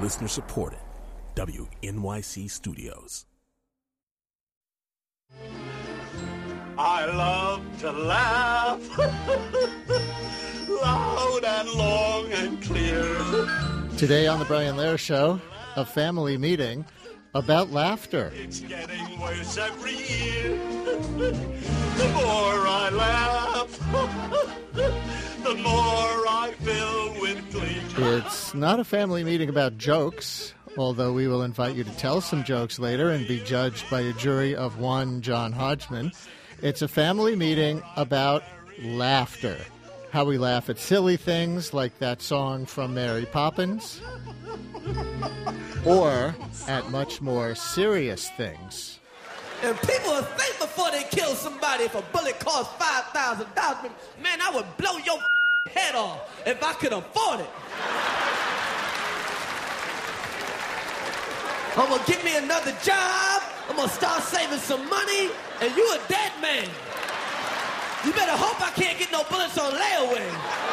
Listener supported. WNYC Studios. I love to laugh loud and long and clear. Today on the Brian Lehrer Show, a family meeting about laughter. It's getting worse every year. The more I laugh, the more I fill with glee. It's not a family meeting about jokes, although we will invite you to tell some jokes later and be judged by a jury of one John Hodgman. It's a family meeting about laughter. How we laugh at silly things like that song from Mary Poppins, or at much more serious things. And people will think before they kill somebody if a bullet costs $5,000, man, I would blow your head off if I could afford it. I'm going to get me another job, I'm going to start saving some money, and you a dead man. You better hope I can't get no bullets on layaway.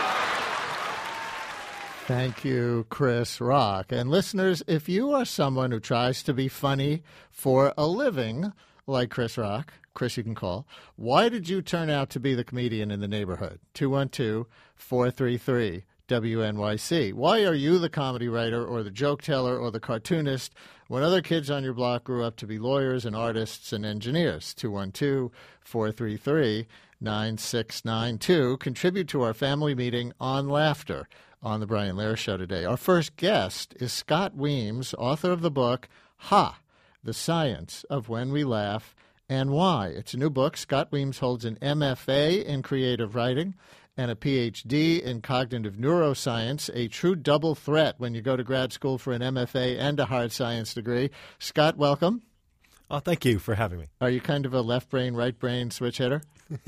Thank you, Chris Rock. And listeners, if you are someone who tries to be funny for a living, like Chris Rock, Chris you can call, why did you turn out to be the comedian in the neighborhood? 212-433-WNYC. Why are you the comedy writer or the joke teller or the cartoonist when other kids on your block grew up to be lawyers and artists and engineers? 212-433-9692. Contribute to our family meeting on laughter on the Brian Lehrer Show today. Our first guest is Scott Weems, author of the book, Ha! The Science of When We Laugh and Why. It's a new book. Scott Weems holds an MFA in creative writing and a PhD in cognitive neuroscience, a true double threat when you go to grad school for an MFA and a hard science degree. Scott, welcome. Oh, thank you for having me. Are you kind of a left brain, right brain switch hitter?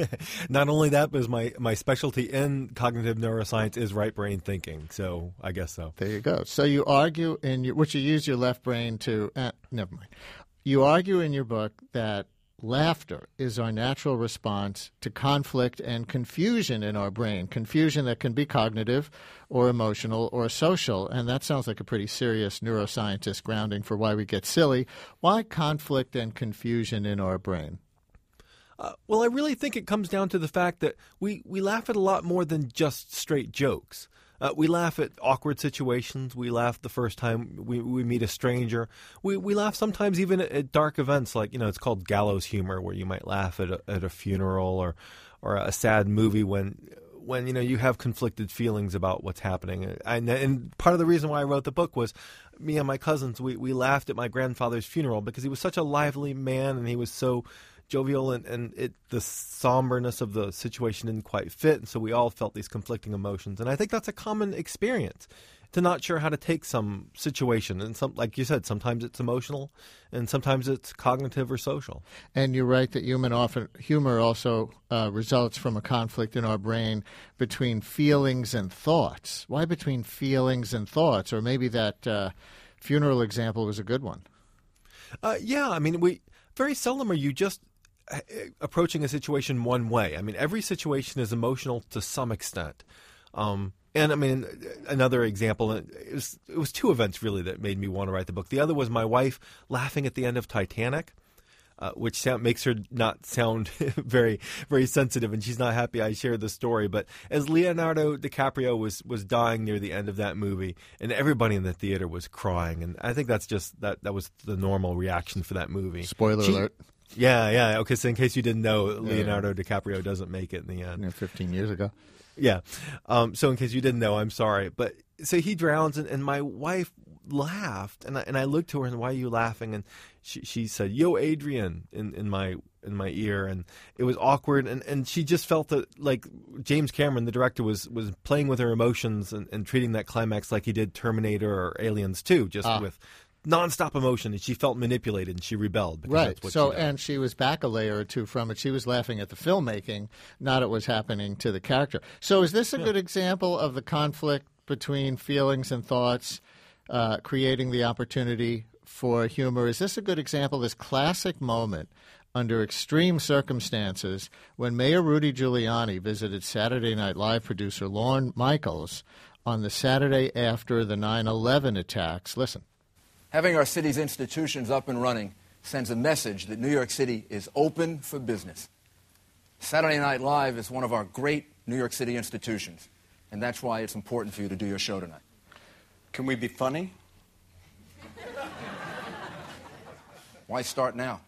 Not only that, but my specialty in cognitive neuroscience is right brain thinking, so I guess so. There you go. So you argue which you use your left brain to, never mind. You argue in your book that laughter is our natural response to conflict and confusion in our brain, confusion that can be cognitive or emotional or social. And that sounds like a pretty serious neuroscientist grounding for why we get silly. Why conflict and confusion in our brain? Well, I really think it comes down to the fact that we laugh at a lot more than just straight jokes. We laugh at awkward situations. We laugh the first time we meet a stranger. We laugh sometimes even at dark events, like, it's called gallows humor, where you might laugh at a funeral or a sad movie when you have conflicted feelings about what's happening. And part of the reason why I wrote the book was me and my cousins, we laughed at my grandfather's funeral because he was such a lively man and he was so jovial, and the somberness of the situation didn't quite fit, and so we all felt these conflicting emotions. And I think that's a common experience, to not sure how to take some situation. And like you said, sometimes it's emotional, and sometimes it's cognitive or social. And you're right that humor also results from a conflict in our brain between feelings and thoughts. Why between feelings and thoughts? Or maybe that funeral example was a good one. Yeah, I mean, very seldom are you just approaching a situation one way. I mean, every situation is emotional to some extent. And I mean, another example, it was two events really that made me want to write the book. The other was my wife laughing at the end of Titanic, which makes her not sound very, very sensitive, and she's not happy I shared the story. But as Leonardo DiCaprio was dying near the end of that movie, and everybody in the theater was crying, and I think that's just that was the normal reaction for that movie. Spoiler alert. Yeah. Okay, so in case you didn't know, Leonardo DiCaprio doesn't make it in the end. 15 years ago. Yeah. So in case you didn't know, I'm sorry. But so he drowns, and my wife laughed, and I looked to her, and why are you laughing? And she said, "Yo, Adrian," in my ear, and it was awkward, and she just felt that, like, James Cameron, the director, was playing with her emotions and treating that climax like he did Terminator or Aliens 2, just with nonstop emotion, and she felt manipulated, and she rebelled. Right. And she was back a layer or two from it. She was laughing at the filmmaking, not at what's happening to the character. So is this a good example of the conflict between feelings and thoughts, creating the opportunity for humor? Is this a good example, this classic moment under extreme circumstances when Mayor Rudy Giuliani visited Saturday Night Live producer Lorne Michaels on the Saturday after the 9/11 attacks. Listen. Having our city's institutions up and running sends a message that New York City is open for business. Saturday Night Live is one of our great New York City institutions, and that's why it's important for you to do your show tonight. Can we be funny? Why start now?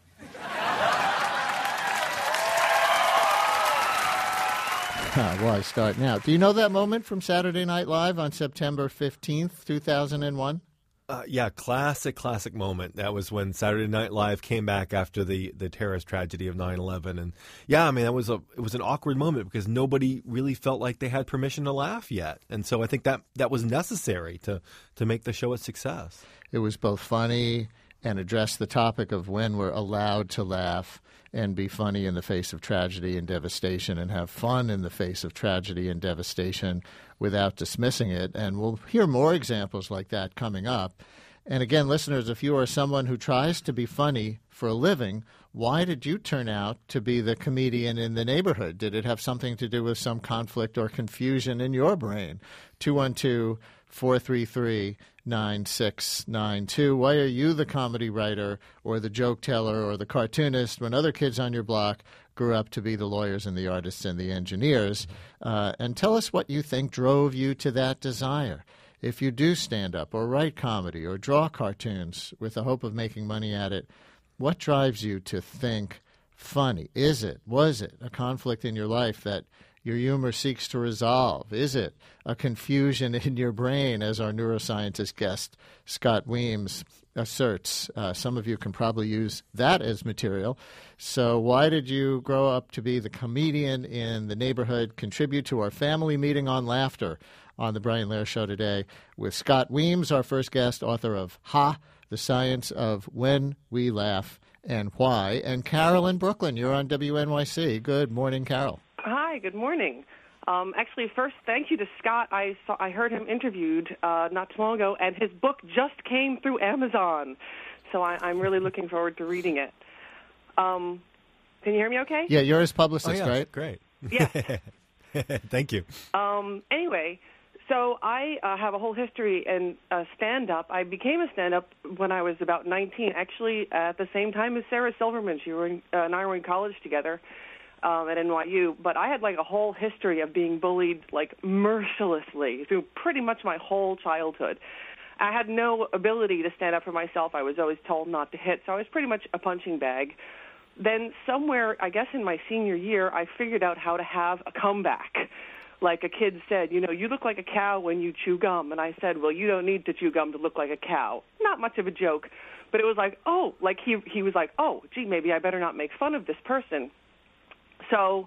Why start now? Do you know that moment from Saturday Night Live on September 15th, 2001? Yeah, classic moment. That was when Saturday Night Live came back after the terrorist tragedy of 9/11. And yeah, I mean, it was an awkward moment because nobody really felt like they had permission to laugh yet. And so I think that was necessary to make the show a success. It was both funny and addressed the topic of when we're allowed to laugh and be funny in the face of tragedy and devastation and have fun in the face of tragedy and devastation without dismissing it. And we'll hear more examples like that coming up. And again, listeners, if you are someone who tries to be funny for a living, why did you turn out to be the comedian in the neighborhood? Did it have something to do with some conflict or confusion in your brain? 212-433-9692. Why are you the comedy writer or the joke teller or the cartoonist when other kids on your block grew up to be the lawyers and the artists and the engineers? And tell us what you think drove you to that desire. If you do stand up or write comedy or draw cartoons with the hope of making money at it, what drives you to think funny? Was it a conflict in your life that your humor seeks to resolve? Is it a confusion in your brain, as our neuroscientist guest Scott Weems asserts? Some of you can probably use that as material. So why did you grow up to be the comedian in the neighborhood? Contribute to our family meeting on laughter on the Brian Lehrer Show today with Scott Weems, our first guest, author of Ha! The Science of When We Laugh and Why. And Carol in Brooklyn, you're on WNYC. Good morning, Carol. Hi, good morning. Actually, first, thank you to Scott. I heard him interviewed not too long ago, and his book just came through Amazon. So I'm really looking forward to reading it. Can you hear me okay? Yeah, you're his publicist, right? Great. Yes. Thank you. Anyway, so I have a whole history in stand-up. I became a stand-up when I was about 19, actually at the same time as Sarah Silverman. She and I were in college together at NYU. But I had like a whole history of being bullied like mercilessly through pretty much my whole childhood. I had no ability to stand up for myself. I was always told not to hit, so I was pretty much a punching bag. Then somewhere, I guess in my senior year, I figured out how to have a comeback. Like a kid said, you look like a cow when you chew gum. And I said, well, you don't need to chew gum to look like a cow. Not much of a joke. But it was like, oh, like he was like, oh, gee, maybe I better not make fun of this person. So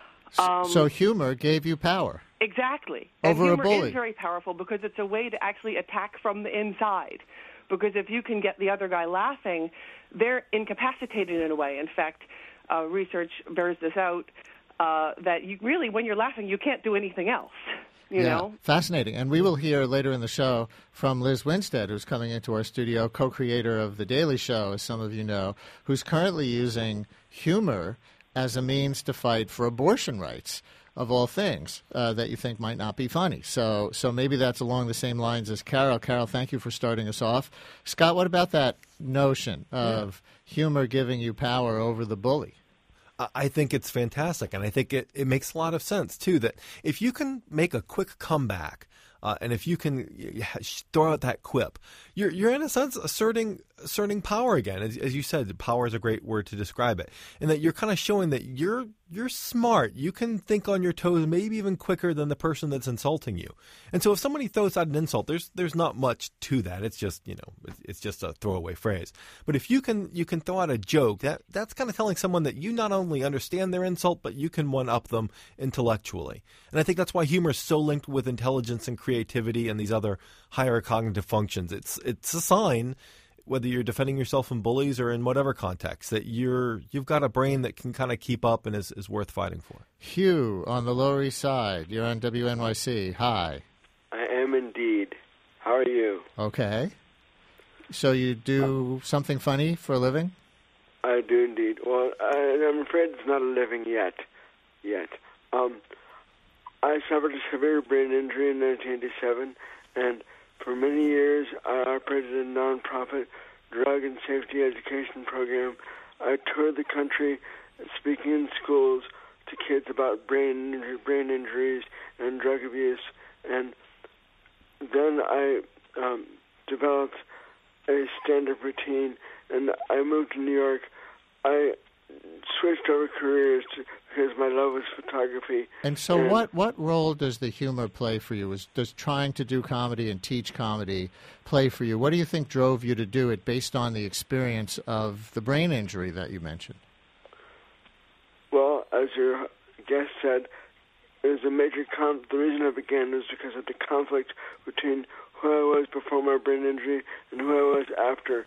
humor gave you power. Exactly. Over and a humor bully. is very powerful because it's a way to actually attack from the inside. Because if you can get the other guy laughing, they're incapacitated in a way. In fact, research bears this out, that you really, when you're laughing, you can't do anything else. You know? Fascinating. And we will hear later in the show from Liz Winstead, who's coming into our studio, co-creator of The Daily Show, as some of you know, who's currently using humor as a means to fight for abortion rights, of all things, that you think might not be funny. So maybe that's along the same lines as Carol. Carol, thank you for starting us off. Scott, what about that notion of humor giving you power over the bully? I think it's fantastic, and I think it makes a lot of sense, too, that if you can make a quick comeback, and if you can throw out that quip, you're in a sense asserting power again. As you said, power is a great word to describe it, and that you're kind of showing that you're smart. You can think on your toes, maybe even quicker than the person that's insulting you. And so, if somebody throws out an insult, there's not much to that. It's just it's just a throwaway phrase. But if you can throw out a joke, that's kind of telling someone that you not only understand their insult, but you can one up them intellectually. And I think that's why humor is so linked with intelligence and creativity and these other higher cognitive functions. It's a sign, whether you're defending yourself from bullies or in whatever context, that you've got a brain that can kind of keep up and is worth fighting for. Hugh on the Lower East Side. You're on WNYC. Hi. I am indeed. How are you? Okay. So you do something funny for a living? I do indeed. Well, I'm afraid it's not a living yet. I suffered a severe brain injury in 1987, and for many years I operated a nonprofit drug and safety education program. I toured the country speaking in schools to kids about brain injuries and drug abuse, and then I developed a stand-up routine, and I moved to New York. I switched over careers because my love was photography. And so what role does the humor play for you? Does trying to do comedy and teach comedy play for you? What do you think drove you to do it based on the experience of the brain injury that you mentioned? Well, as your guest said, it was a major the reason I began was because of the conflict between who I was before my brain injury and who I was after.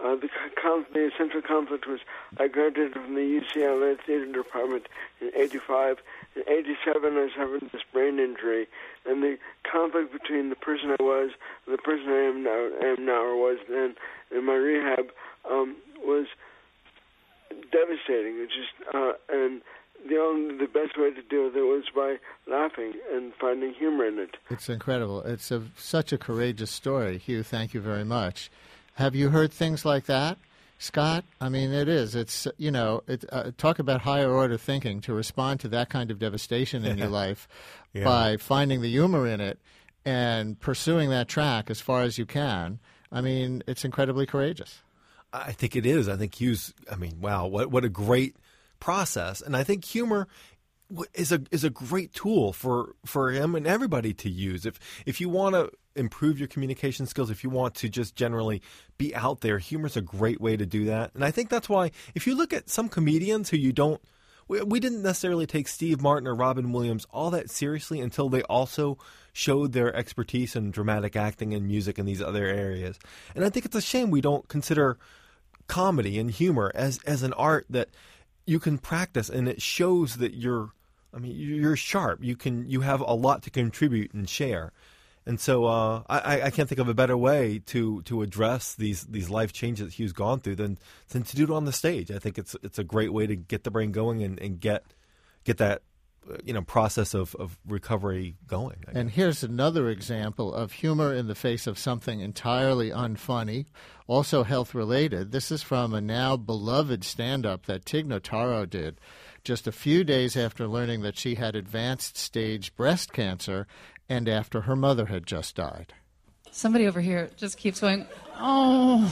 The essential conflict was I graduated from the UCLA Theater Department in 85. In 87, I suffered this brain injury, and the conflict between the person I was and the person I am now or was then in my rehab was devastating. It just and the best way to deal with it was by laughing and finding humor in it. It's incredible. It's such a courageous story. Hugh, thank you very much. Have you heard things like that, Scott? I mean, it is. It's, talk about higher order thinking to respond to that kind of devastation in your life by finding the humor in it and pursuing that track as far as you can. I mean, it's incredibly courageous. I think it is. I think Hugh's, wow, what a great process. And I think humor is a great tool for him and everybody to use. If you want to improve your communication skills, if you want to just generally be out there, humor's a great way to do that. And I think that's why if you look at some comedians who we didn't necessarily take Steve Martin or Robin Williams all that seriously until they also showed their expertise in dramatic acting and music and these other areas. And I think it's a shame we don't consider comedy and humor as an art that you can practice, and it shows that you're sharp. You have a lot to contribute and share. And so I can't think of a better way to address these life changes that Hugh's gone through than to do it on the stage. I think it's a great way to get the brain going and get that process of recovery going. And here's another example of humor in the face of something entirely unfunny, also health related. This is from a now beloved stand-up that Tig Notaro did just a few days after learning that she had advanced stage breast cancer and after her mother had just died. Somebody over here just keeps going, oh,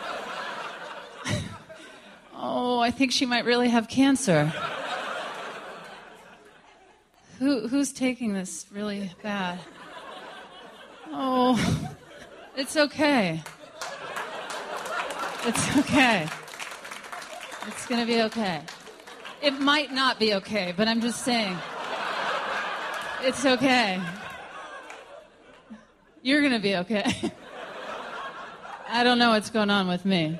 I think she might really have cancer. Who's taking this really bad? Oh, it's okay. It's okay. It's going to be okay. It might not be okay, but I'm just saying. It's okay. You're going to be okay. I don't know what's going on with me.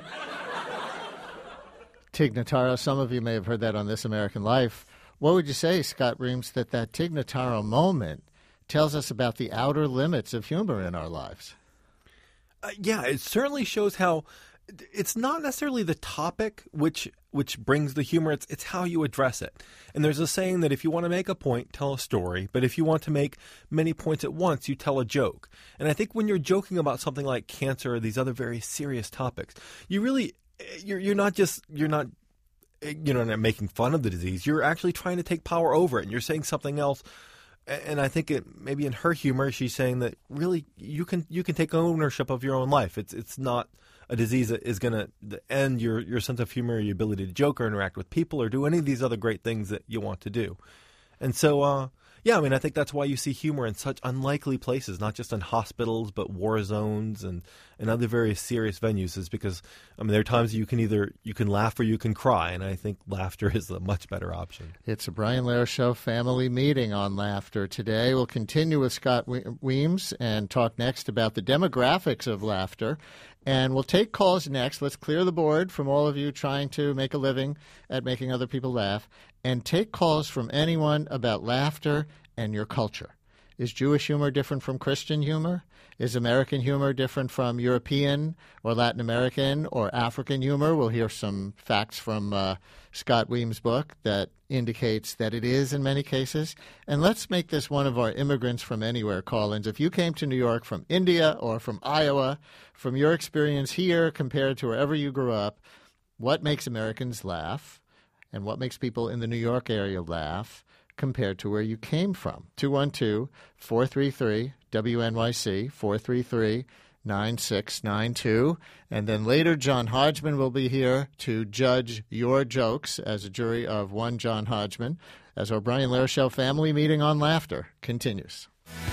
Tig Notaro, some of you may have heard that on This American Life. What would you say, Scott Reams, that Tig Notaro moment tells us about the outer limits of humor in our lives? It certainly shows how it's not necessarily the topic which brings the humor. It's how you address it. And there's a saying that if you want to make a point, tell a story. But if you want to make many points at once, you tell a joke. And I think when you're joking about something like cancer or these other very serious topics, you're not making fun of the disease. You're actually trying to take power over it, and you're saying something else. And I think maybe in her humor, she's saying that really you can take ownership of your own life. It's not a disease that is going to end your sense of humor, your ability to joke or interact with people or do any of these other great things that you want to do. And so, I think that's why you see humor in such unlikely places, not just in hospitals, but war zones and other very serious venues, is because, there are times you can laugh or you can cry, and I think laughter is a much better option. It's a Brian Lehrer Show family meeting on laughter today. We'll continue with Scott Weems and talk next about the demographics of laughter. And we'll take calls next. Let's clear the board from all of you trying to make a living at making other people laugh, and take calls from anyone about laughter and your culture. Is Jewish humor different from Christian humor? Is American humor different from European or Latin American or African humor? We'll hear some facts from Scott Weems' book that indicates that it is in many cases. And let's make this one of our immigrants from anywhere call-ins. If you came to New York from India or from Iowa, from your experience here compared to wherever you grew up, what makes Americans laugh and what makes people in the New York area laugh compared to where you came from? 212-433-WNYC, 433-9692. And then later, John Hodgman will be here to judge your jokes as a jury of one John Hodgman as our Brian Lehrer Show family meeting on laughter continues.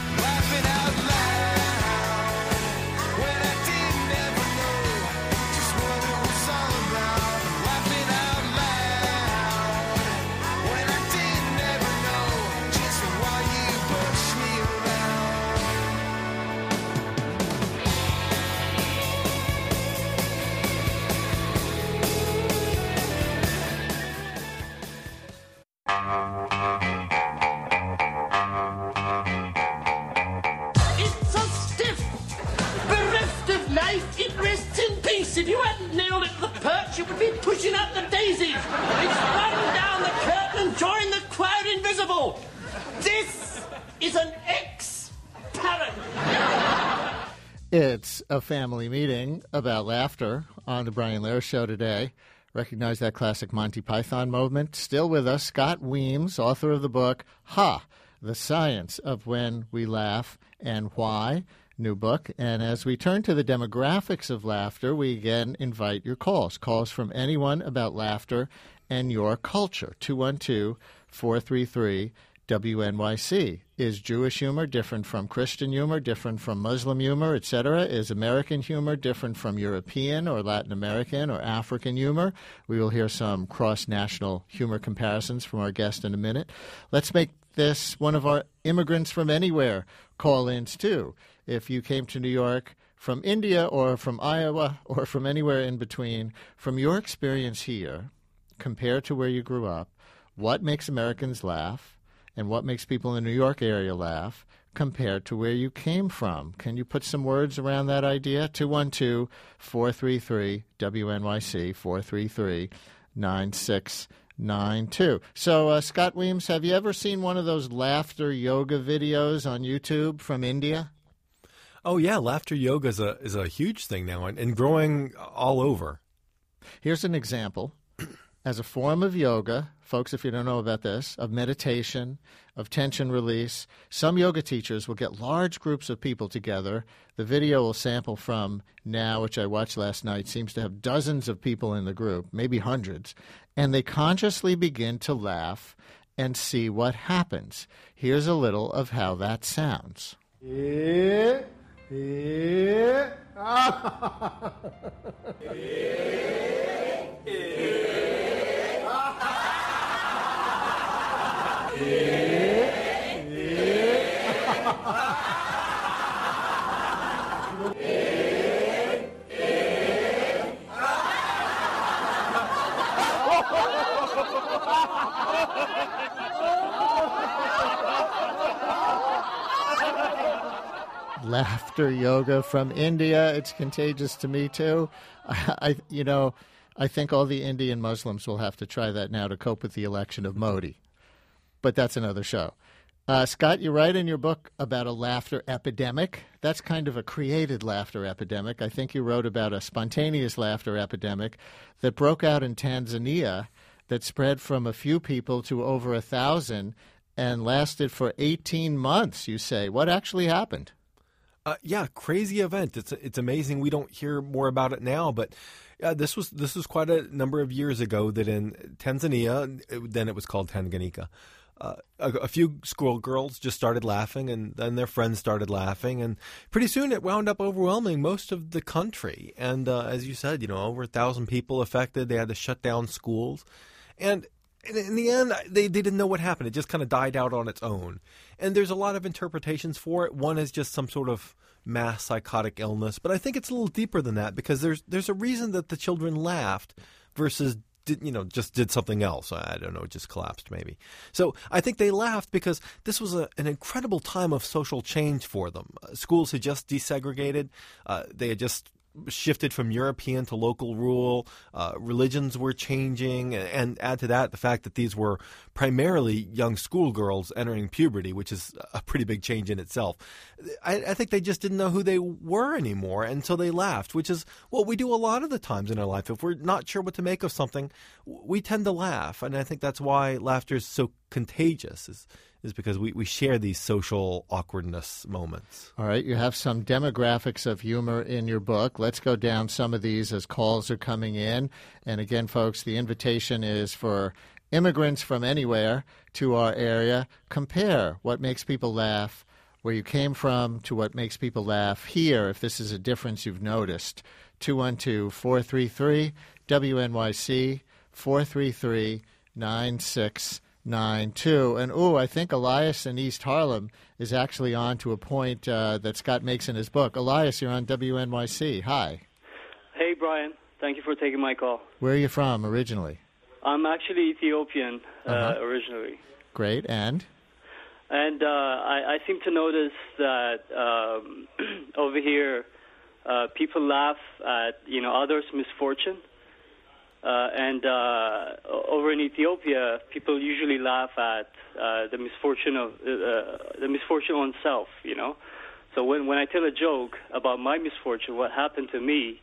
If you hadn't nailed it to the perch, it would be pushing up the daisies. It's run down the curtain and join the crowd invisible. This is an ex-parent. It's a family meeting about laughter on the Brian Lehrer Show today. Recognize that classic Monty Python moment? Still with us, Scott Weems, author of the book, Ha! The Science of When We Laugh and Why. New book. And as we turn to the demographics of laughter, we again invite your calls. Calls from anyone about laughter and your culture. 212-433-WNYC. Is Jewish humor different from Christian humor, different from Muslim humor, etc.? Is American humor different from European or Latin American or African humor? We will hear some cross-national humor comparisons from our guest in a minute. Let's make this one of our immigrants from anywhere call-ins, too. If you came to New York from India or from Iowa or from anywhere in between, from your experience here, compared to where you grew up, what makes Americans laugh and what makes people in the New York area laugh compared to where you came from? Can you put some words around that idea? 212-433-WNYC, 433-9692. So, Scott Weems, have you ever seen one of those laughter yoga videos on YouTube from India? Oh, yeah. Laughter yoga is a huge thing now and growing all over. Here's an example. As a form of yoga, folks, if you don't know about this, of meditation, of tension release, some yoga teachers will get large groups of people together. The video will sample from Now, which I watched last night, seems to have dozens of people in the group, maybe hundreds, and they consciously begin to laugh and see what happens. Here's a little of how that sounds. Laughter yoga from India. It's contagious to me, too. I think all the Indian Muslims will have to try that now to cope with the election of Modi. But that's another show. Scott, you write in your book about a laughter epidemic. That's kind of a created laughter epidemic. I think you wrote about a spontaneous laughter epidemic that broke out in Tanzania that spread from a few people to over 1,000 and lasted for 18 months, you say. What actually happened? Yeah, crazy event. It's amazing we don't hear more about it now, but this was quite a number of years ago that in Tanzania, then it was called Tanganyika, a few schoolgirls just started laughing, and then their friends started laughing, and pretty soon it wound up overwhelming most of the country. And as you said, over 1,000 people affected. They had to shut down schools, and in the end, they didn't know what happened. It just kind of died out on its own. And there's a lot of interpretations for it. One is just some sort of mass psychotic illness, but I think it's a little deeper than that because there's a reason that the children laughed versus just did something else. I don't know, just collapsed maybe. So I think they laughed because this was an incredible time of social change for them. Schools had just desegregated. They had just shifted from European to local rule. Religions were changing, and add to that the fact that these were primarily young schoolgirls entering puberty, which is a pretty big change in itself. I think they just didn't know who they were anymore, and so they laughed, which is what we do a lot of the times in our life. If we're not sure what to make of something, we tend to laugh, and I think that's why laughter is so contagious, is because we share these social awkwardness moments. All right, you have some demographics of humor in your book. Let's go down some of these as calls are coming in. And again, folks, the invitation is for immigrants from anywhere to our area. Compare what makes people laugh where you came from to what makes people laugh here, if this is a difference you've noticed. 212-433-WNYC, 433-9692. And, I think Elias in East Harlem is actually on to a point that Scott makes in his book. Elias, you're on WNYC. Hi. Hey, Brian. Thank you for taking my call. Where are you from originally? I'm actually Ethiopian originally. Great. And I seem to notice that over here people laugh at, others' misfortune. And over in Ethiopia, people usually laugh at the misfortune on self. So when I tell a joke about my misfortune, what happened to me,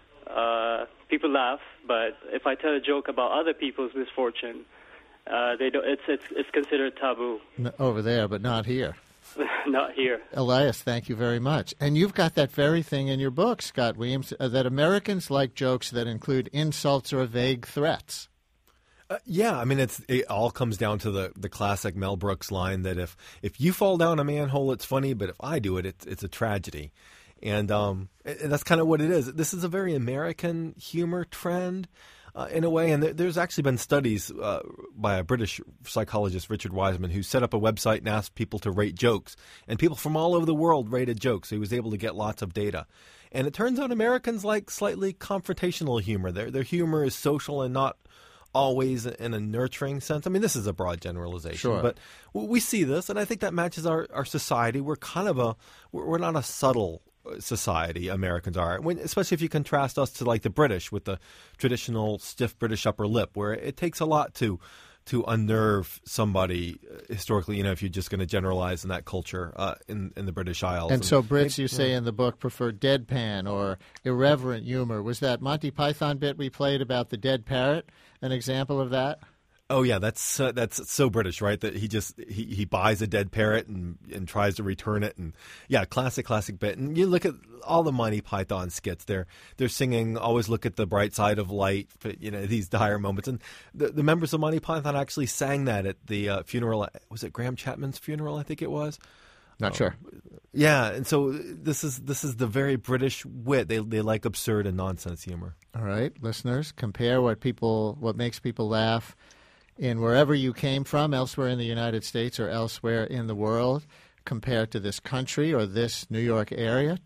people laugh. But if I tell a joke about other people's misfortune, they don't. It's considered taboo. Over there, but not here. Not here. Elias, thank you very much. And you've got that very thing in your book, Scott Weems, that Americans like jokes that include insults or vague threats. Yeah, I mean, it all comes down to the classic Mel Brooks line that if you fall down a manhole, it's funny, but if I do it, it's a tragedy. And that's kind of what it is. This is a very American humor trend. In a way, and there's actually been studies by a British psychologist, Richard Wiseman, who set up a website and asked people to rate jokes. And people from all over the world rated jokes, so he was able to get lots of data. And it turns out Americans like slightly confrontational humor. Their humor is social and not always in a nurturing sense. I mean, this is a broad generalization, sure. But we see this, and I think that matches our society. We're kind of we're not a subtle society, Americans are, especially if you contrast us to like the British with the traditional stiff British upper lip, where it takes a lot to unnerve somebody historically, if you're just going to generalize in that culture in the British Isles. And so Brits, you say in the book, prefer deadpan or irreverent humor. Was that Monty Python bit we played about the dead parrot an example of that? Oh yeah, that's so British, right? That he buys a dead parrot and tries to return it, and yeah, classic bit. And you look at all the Monty Python skits; they're singing "Always look at the bright side of light," these dire moments. And the members of Monty Python actually sang that at the funeral. Was it Graham Chapman's funeral? I think it was. Not sure. Yeah, and so this is the very British wit. They like absurd and nonsense humor. All right, listeners, compare what makes people laugh in wherever you came from, elsewhere in the United States or elsewhere in the world, compared to this country or this New York area.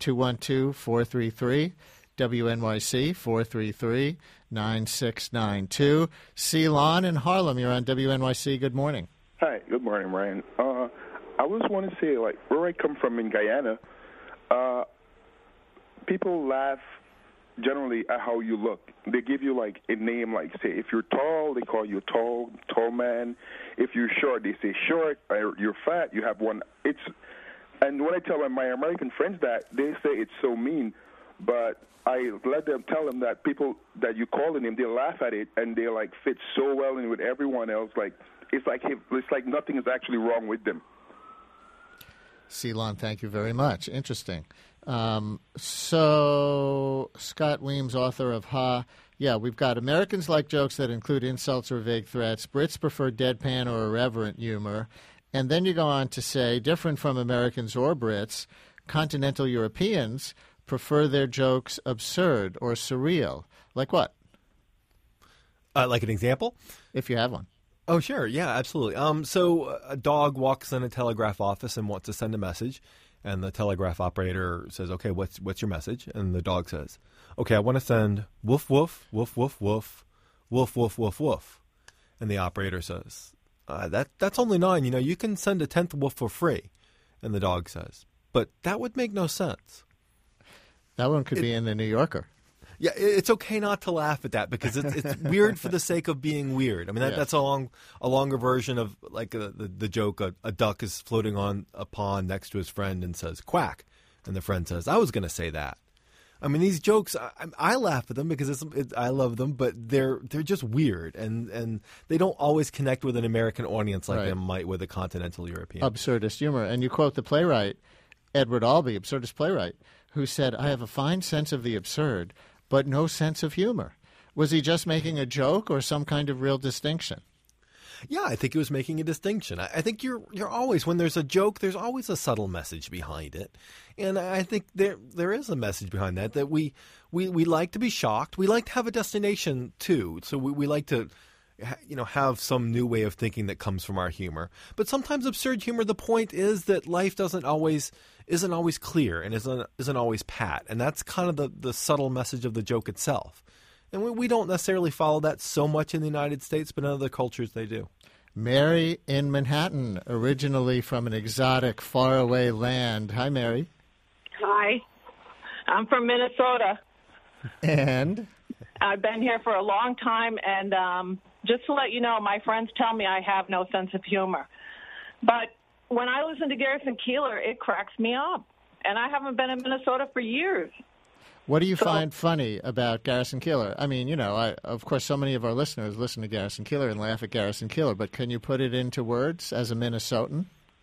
212-433-WNYC, 433-9692. Ceylon in Harlem, you're on WNYC. Good morning. Hi, good morning, Ryan. I was want to say, where I come from in Guyana, people laugh generally at how you look. They give you a name, say if you're tall, they call you tall man. If you're short, they say short. Or you're fat, you have one. And when I tell my American friends that, they say it's so mean. But I let them tell them that people that you call the name, they laugh at it and they fit so well in with everyone else. It's like nothing is actually wrong with them. Ceylon, thank you very much. Interesting. So Scott Weems, author of Ha. Yeah, we've got Americans like jokes that include insults or vague threats. Brits prefer deadpan or irreverent humor. And then you go on to say, different from Americans or Brits, continental Europeans prefer their jokes absurd or surreal. Like what? Like an example? If you have one. Oh, sure. Yeah, absolutely. So a dog walks in a telegraph office and wants to send a message. And the telegraph operator says, okay, what's your message? And the dog says, okay, I want to send woof, woof, woof, woof, woof, woof, woof, woof, woof. And the operator says, that's only 9. You know, you can send a 10th woof for free. And the dog says, but that would make no sense. That one could be in the New Yorker. Yeah, it's okay not to laugh at that because it's weird for the sake of being weird. I mean, that's a longer version of like the joke, a duck is floating on a pond next to his friend and says, quack. And the friend says, I was going to say that. I mean, these jokes, I laugh at them because I love them, but they're just weird, and they don't always connect with an American audience like they might with a continental European. Absurdist humor. And you quote the playwright, Edward Albee, absurdist playwright, who said, I have a fine sense of the absurd, but no sense of humor. Was he just making a joke or some kind of real distinction? Yeah, I think he was making a distinction. I think you're always, when there's a joke, there's always a subtle message behind it. And I think there is a message behind that we like to be shocked. We like to have a destination, too. So we like to have some new way of thinking that comes from our humor. But sometimes absurd humor, the point is that life isn't always clear and isn't always pat. And that's kind of the subtle message of the joke itself. And we don't necessarily follow that so much in the United States, but in other cultures they do. Mary in Manhattan, originally from an exotic, faraway land. Hi, Mary. Hi. I'm from Minnesota. And? I've been here for a long time, and just to let you know, my friends tell me I have no sense of humor. But when I listen to Garrison Keillor, it cracks me up. And I haven't been in Minnesota for years. What do you find funny about Garrison Keillor? I mean, of course, so many of our listeners listen to Garrison Keillor and laugh at Garrison Keillor, but can you put it into words as a Minnesotan?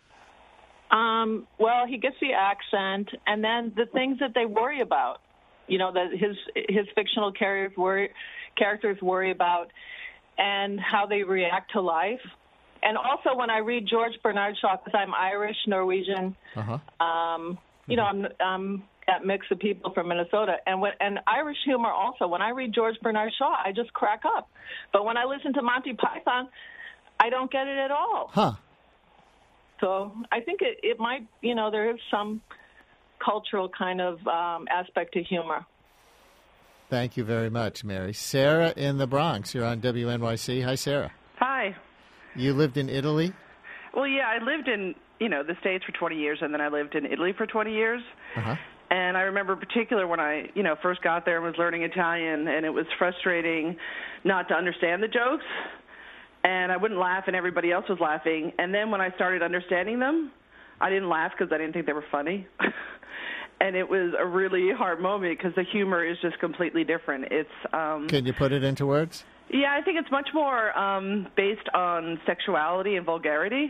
Well, he gets the accent, and then the things that they worry about, that his fictional characters worry about, and how they react to life. And also, when I read George Bernard Shaw, because I'm Irish, Norwegian, I'm that mix of people from Minnesota. And Irish humor also. When I read George Bernard Shaw, I just crack up. But when I listen to Monty Python, I don't get it at all. Huh. So I think it might, there is some cultural kind of aspect to humor. Thank you very much, Mary. Sarah in the Bronx, you're on WNYC. Hi, Sarah. Hi. You lived in Italy? Well, yeah, I lived in, the States for 20 years, and then I lived in Italy for 20 years. Uh-huh. And I remember in particular when I, first got there and was learning Italian, and it was frustrating not to understand the jokes. And I wouldn't laugh, and everybody else was laughing. And then when I started understanding them, I didn't laugh because I didn't think they were funny. And it was a really hard moment because the humor is just completely different. It's Can you put it into words? Yeah, I think it's much more based on sexuality and vulgarity.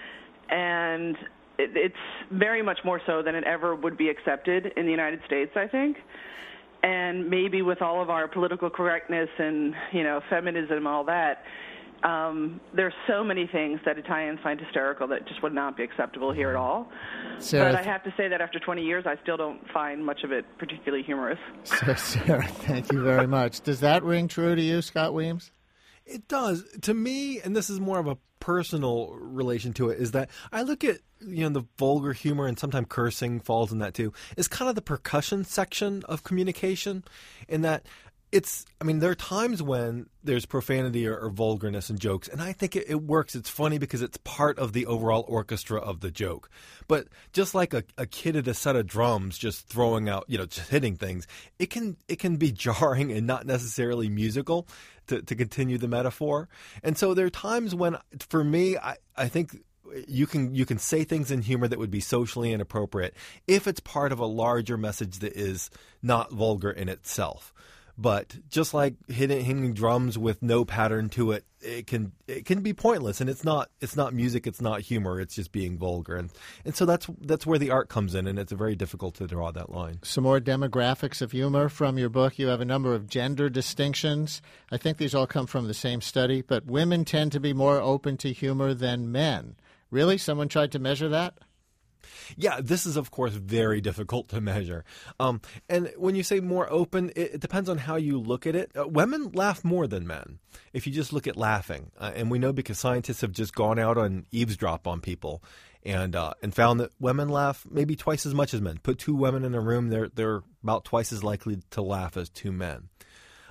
And it's very much more so than it ever would be accepted in the United States, I think. And maybe with all of our political correctness and, feminism and all that, there's so many things that Italians find hysterical that just would not be acceptable here at all. Sarah, but I have to say that after 20 years, I still don't find much of it particularly humorous. So, Sarah, thank you very much. Does that ring true to you, Scott Weems? It does. To me, and this is more of a personal relation to it, is that I look at, the vulgar humor, and sometimes cursing falls in that too, is kind of the percussion section of communication, in that there are times when there's profanity or vulgarness in jokes, and I think it works. It's funny because it's part of the overall orchestra of the joke. But just like a kid at a set of drums just throwing out, just hitting things, it can be jarring and not necessarily musical, to continue the metaphor. And so there are times when, for me, I think you can say things in humor that would be socially inappropriate if it's part of a larger message that is not vulgar in itself. But just like hitting drums with no pattern to it, it can be pointless, and it's not music, it's not humor, it's just being vulgar, and so that's where the art comes in, and it's very difficult to draw that line. Some more demographics of humor from your book. You have a number of gender distinctions. I think these all come from the same study, but women tend to be more open to humor than men. Really? Someone tried to measure that? Yeah, this is, of course, very difficult to measure. And when you say more open, it depends on how you look at it. Women laugh more than men, if you just look at laughing. And we know because scientists have just gone out and eavesdrop on people and found that women laugh maybe twice as much as men. Put two women in a room, they're about twice as likely to laugh as two men.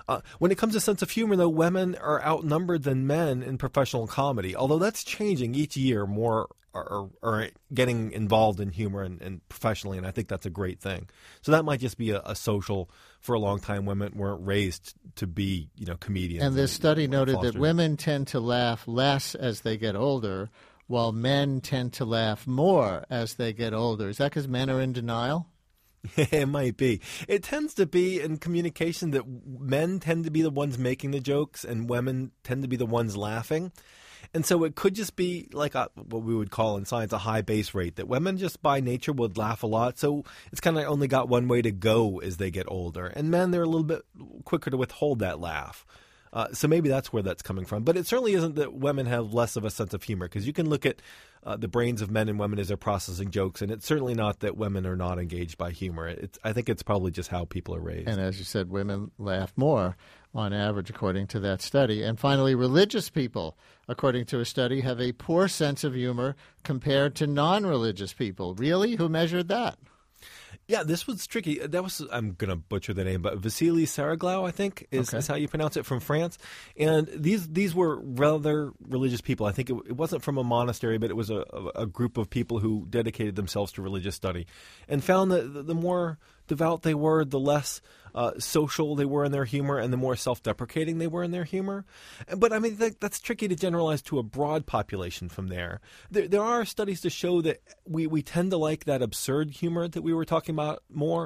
When it comes to sense of humor, though, women are outnumbered than men in professional comedy, although that's changing each year. More are getting involved in humor and professionally, and I think that's a great thing. So that might just be a social. For a long time, women weren't raised to be, comedians. And this study noted that women tend to laugh less as they get older, while men tend to laugh more as they get older. Is that because men are in denial? It might be. It tends to be in communication that men tend to be the ones making the jokes and women tend to be the ones laughing. And so it could just be like what we would call in science a high base rate, that women just by nature would laugh a lot. So it's kind of only got one way to go as they get older. And men, they're a little bit quicker to withhold that laugh. So maybe that's where that's coming from. But it certainly isn't that women have less of a sense of humor, because you can look at the brains of men and women as they're processing jokes, and it's certainly not that women are not engaged by humor. I think it's probably just how people are raised. And as you said, women laugh more on average, according to that study. And finally, religious people, according to a study, have a poor sense of humor compared to non-religious people. Really? Who measured that? Yeah, this was tricky. That was, I'm going to butcher the name, but Vasily Saraglau, I think, is how you pronounce it, from France. And these were rather religious people. I think it wasn't from a monastery, but it was a group of people who dedicated themselves to religious study and found that the more devout they were, the less social they were in their humor, and the more self-deprecating they were in their humor. But I mean, that's tricky to generalize to a broad population from there. There are studies to show that we tend to like that absurd humor that we were talking about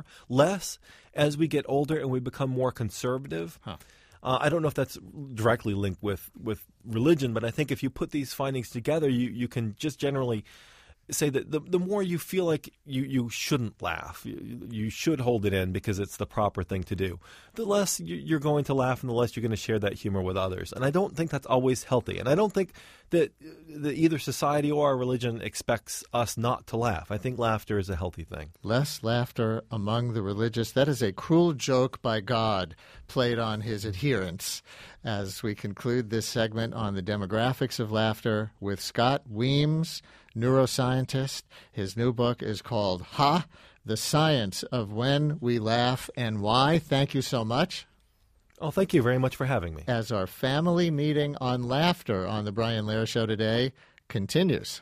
less as we get older and we become more conservative. I don't know if that's directly linked with religion, but I think if you put these findings together, you can just generally say that the more you feel like you shouldn't laugh, you should hold it in because it's the proper thing to do, the less you're going to laugh and the less you're going to share that humor with others. And I don't think that's always healthy. And I don't think that either society or our religion expects us not to laugh. I think laughter is a healthy thing. Less laughter among the religious. That is a cruel joke by God played on his adherents. As we conclude this segment on the demographics of laughter with Scott Weems, neuroscientist. His new book is called Ha! The Science of When We Laugh and Why. Thank you so much. Oh, thank you very much for having me. As our family meeting on laughter on the Brian Lehrer Show today continues.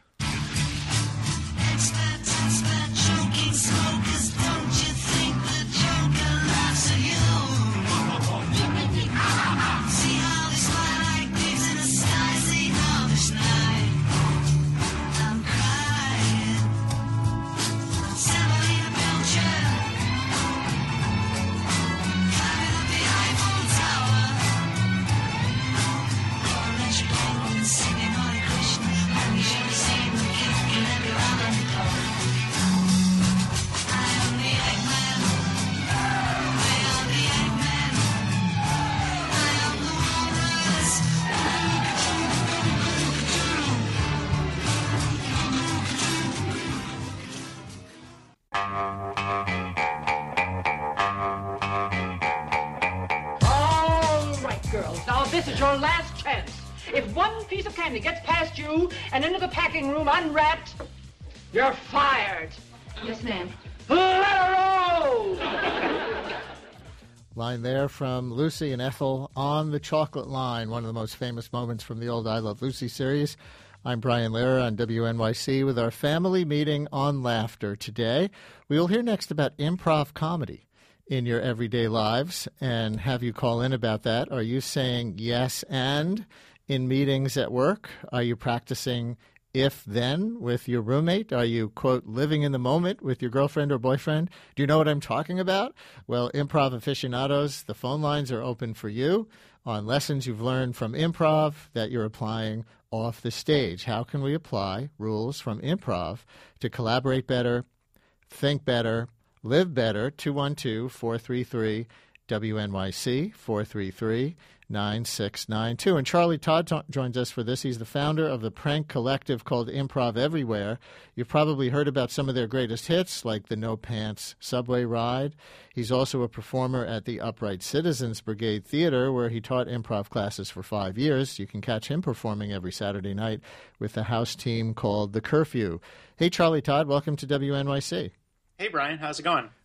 This is your last chance. If one piece of candy gets past you and into the packing room unwrapped, you're fired. Yes, ma'am. Let her roll! Line there from Lucy and Ethel on the chocolate line, one of the most famous moments from the old I Love Lucy series. I'm Brian Lehrer on WNYC with our family meeting on laughter today. We will hear next about improv comedy in your everyday lives and have you call in about that. Are you saying yes and in meetings at work? Are you practicing if-then with your roommate? Are you, quote, living in the moment with your girlfriend or boyfriend? Do you know what I'm talking about? Well, improv aficionados, the phone lines are open for you on lessons you've learned from improv that you're applying off the stage. How can we apply rules from improv to collaborate better, think better, live better? 212-433-WNYC, 433-9692. And Charlie Todd joins us for this. He's the founder of the prank collective called Improv Everywhere. You've probably heard about some of their greatest hits, like the No Pants subway ride. He's also a performer at the Upright Citizens Brigade Theater, where he taught improv classes for 5 years. You can catch him performing every Saturday night with the house team called The Curfew. Hey, Charlie Todd, welcome to WNYC. Hey, Brian. How's it going?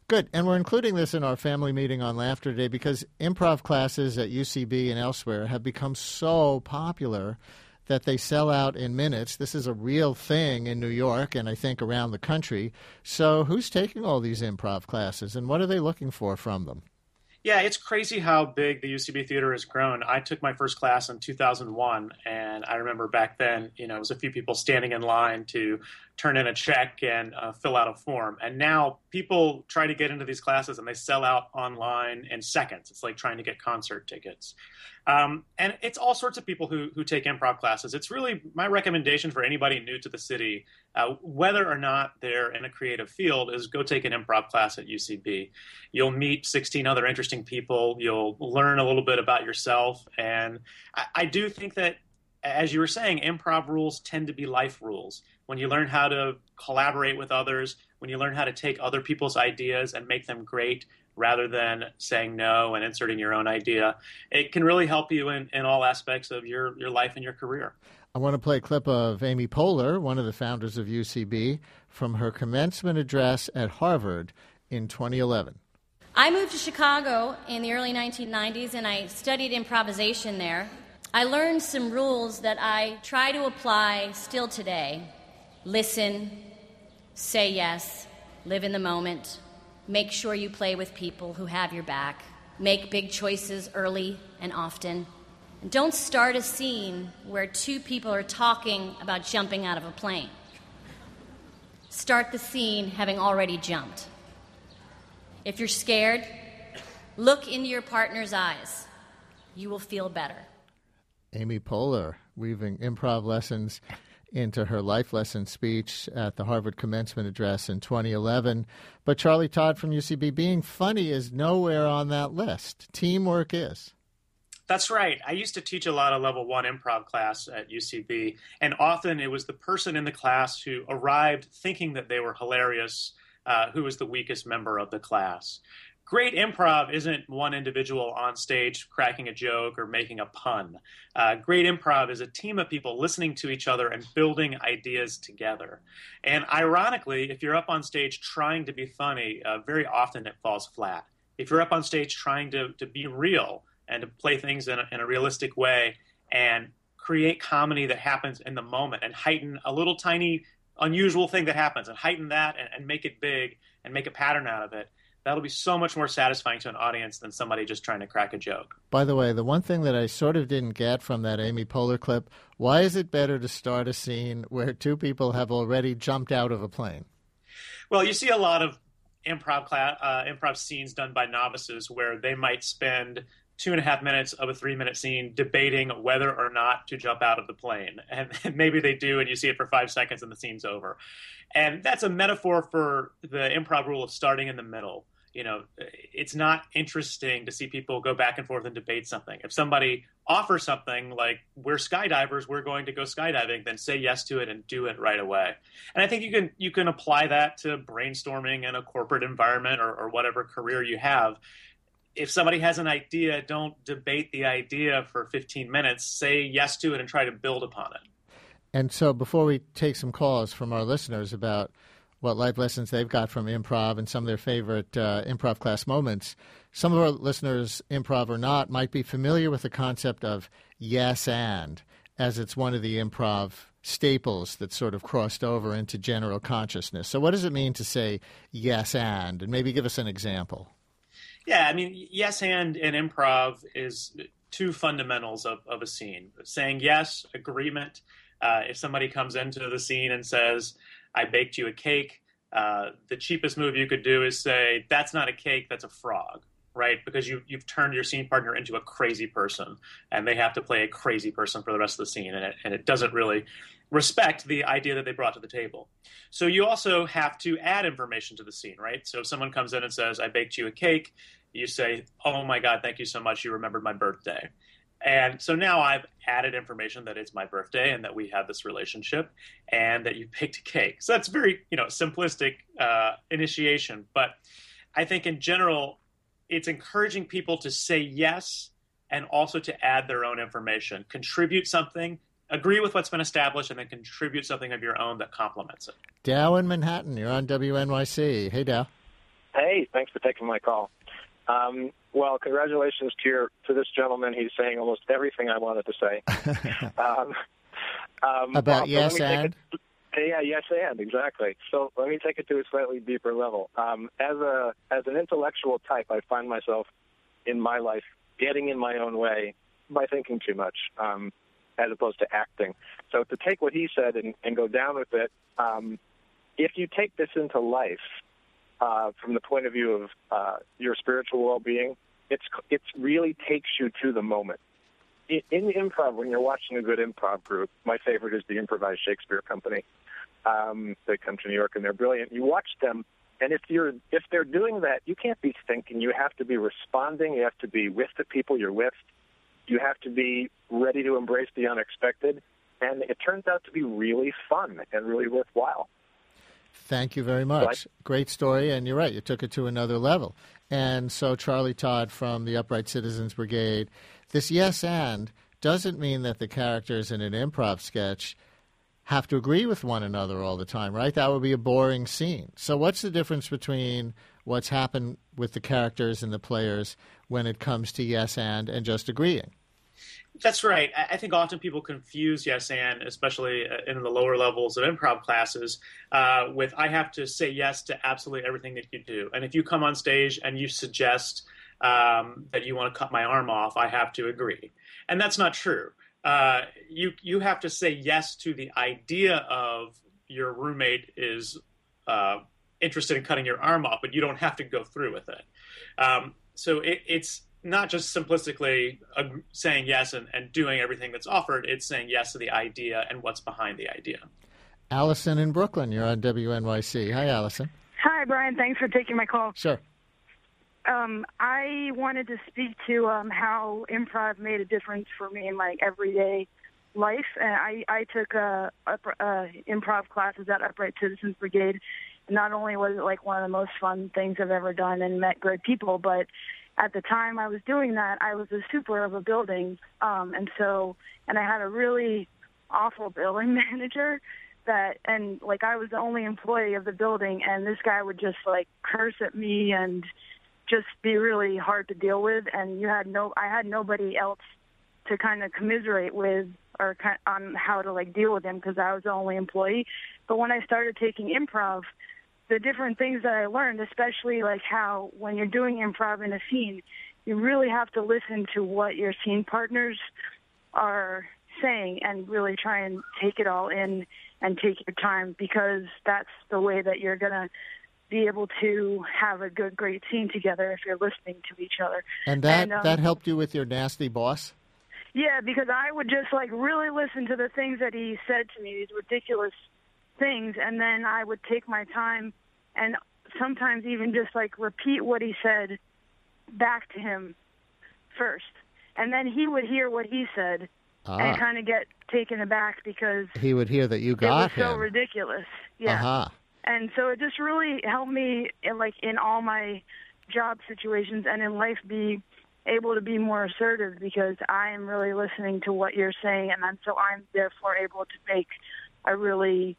Good. And we're including this in our family meeting on Laughter Day because improv classes at UCB and elsewhere have become so popular that they sell out in minutes. This is a real thing in New York and I think around the country. So who's taking all these improv classes and what are they looking for from them? Yeah, it's crazy how big the UCB Theater has grown. I took my first class in 2001, and I remember back then, it was a few people standing in line to turn in a check and fill out a form. And now people try to get into these classes, and they sell out online in seconds. It's like trying to get concert tickets. And it's all sorts of people who take improv classes. It's really my recommendation for anybody new to the city, whether or not they're in a creative field, is go take an improv class at UCB. You'll meet 16 other interesting people. You'll learn a little bit about yourself. And I do think that, as you were saying, improv rules tend to be life rules. When you learn how to collaborate with others, when you learn how to take other people's ideas and make them great, rather than saying no and inserting your own idea, it can really help you in all aspects of your life and your career. I want to play a clip of Amy Poehler, one of the founders of UCB, from her commencement address at Harvard in 2011. I moved to Chicago in the early 1990s, and I studied improvisation there. I learned some rules that I try to apply still today. Listen, say yes, live in the moment, make sure you play with people who have your back, make big choices early and often, and don't start a scene where two people are talking about jumping out of a plane. Start the scene having already jumped. If you're scared, look into your partner's eyes. You will feel better. Amy Poehler, weaving improv lessons into her life lesson speech at the Harvard commencement address in 2011. But Charlie Todd from UCB, being funny is nowhere on that list. Teamwork is. That's right. I used to teach a lot of level 1 improv class at UCB, and often it was the person in the class who arrived thinking that they were hilarious who was the weakest member of the class. Great improv isn't one individual on stage cracking a joke or making a pun. Great improv is a team of people listening to each other and building ideas together. And ironically, if you're up on stage trying to be funny, very often it falls flat. If you're up on stage trying to be real and to play things in a realistic way and create comedy that happens in the moment and heighten a little tiny unusual thing that happens and heighten that and make it big and make a pattern out of it, that'll be so much more satisfying to an audience than somebody just trying to crack a joke. By the way, the one thing that I sort of didn't get from that Amy Poehler clip, why is it better to start a scene where two people have already jumped out of a plane? Well, you see a lot of improv scenes done by novices where they might spend 2.5 minutes of a 3-minute scene debating whether or not to jump out of the plane. And maybe they do, and you see it for 5 seconds and the scene's over. And that's a metaphor for the improv rule of starting in the middle. It's not interesting to see people go back and forth and debate something. If somebody offers something like, we're skydivers, we're going to go skydiving, then say yes to it and do it right away. And I think you can apply that to brainstorming in a corporate environment or whatever career you have. If somebody has an idea, don't debate the idea for 15 minutes. Say yes to it and try to build upon it. And so before we take some calls from our listeners about what life lessons they've got from improv and some of their favorite improv class moments, some of our listeners, improv or not, might be familiar with the concept of yes and, as it's one of the improv staples that sort of crossed over into general consciousness. So what does it mean to say yes and? And maybe give us an example. Yeah, I mean, yes and in improv is two fundamentals of a scene. Saying yes, agreement. If somebody comes into the scene and says, I baked you a cake, the cheapest move you could do is say, that's not a cake, that's a frog, right? Because you've turned your scene partner into a crazy person, and they have to play a crazy person for the rest of the scene, and it doesn't really respect the idea that they brought to the table. So you also have to add information to the scene, right? So if someone comes in and says, I baked you a cake, you say, oh my God, thank you so much, you remembered my birthday. And so now I've added information that it's my birthday and that we have this relationship and that you baked a cake. So that's very, simplistic initiation. But I think in general, it's encouraging people to say yes and also to add their own information, contribute something, agree with what's been established, and then contribute something of your own that complements it. Dow in Manhattan, you're on WNYC. Hey, Dow. Hey, Hey, thanks for taking my call. Well, congratulations to this gentleman. He's saying almost everything I wanted to say. About yes and? Yeah, yes and, exactly. So let me take it to a slightly deeper level. As an intellectual type, I find myself in my life getting in my own way by thinking too much, as opposed to acting. So to take what he said and go down with it, if you take this into life from the point of view of your spiritual well-being, it really takes you to the moment. In improv, when you're watching a good improv group, my favorite is the Improvised Shakespeare Company. They come to New York and they're brilliant. You watch them, and if they're doing that, you can't be thinking. You have to be responding. You have to be with the people you're with. You have to be ready to embrace the unexpected, and it turns out to be really fun and really worthwhile. Thank you very much. Great story, and you're right. You took it to another level. And so Charlie Todd from the Upright Citizens Brigade, this yes and doesn't mean that the characters in an improv sketch have to agree with one another all the time, right? That would be a boring scene. So what's the difference between what's happened with the characters and the players when it comes to yes and just agreeing? That's right. I think often people confuse yes and, especially in the lower levels of improv classes, with I have to say yes to absolutely everything that you do. And if you come on stage and you suggest that you want to cut my arm off, I have to agree. And that's not true. You have to say yes to the idea of your roommate is interested in cutting your arm off, but you don't have to go through with it. So it's not just simplistically saying yes and doing everything that's offered. It's saying yes to the idea and what's behind the idea. Allison in Brooklyn, you're on WNYC. Hi, Allison. Hi, Brian. Thanks for taking my call. Sure. I wanted to speak to how improv made a difference for me in my everyday life. And I took improv classes at Upright Citizens Brigade. Not only was it like one of the most fun things I've ever done and met great people, but at the time I was doing that, I was a super of a building. And I had a really awful building manager and I was the only employee of the building, and this guy would just like curse at me and just be really hard to deal with. And I had nobody else to kind of commiserate with or on how to like deal with him because I was the only employee. But when I started taking improv, the different things that I learned, especially like how when you're doing improv in a scene, you really have to listen to what your scene partners are saying and really try and take it all in and take your time, because that's the way that you're going to be able to have a great scene together if you're listening to each other. And that helped you with your nasty boss? Yeah, because I would just like really listen to the things that he said to me, these ridiculous things, and then I would take my time and sometimes even just like repeat what he said back to him first. And then he would hear what he said and kind of get taken aback because he would hear that you got him. It was so ridiculous. Yeah. And so it just really helped me in all my job situations and in life be able to be more assertive, because I am really listening to what you're saying, and so I'm therefore able to make a really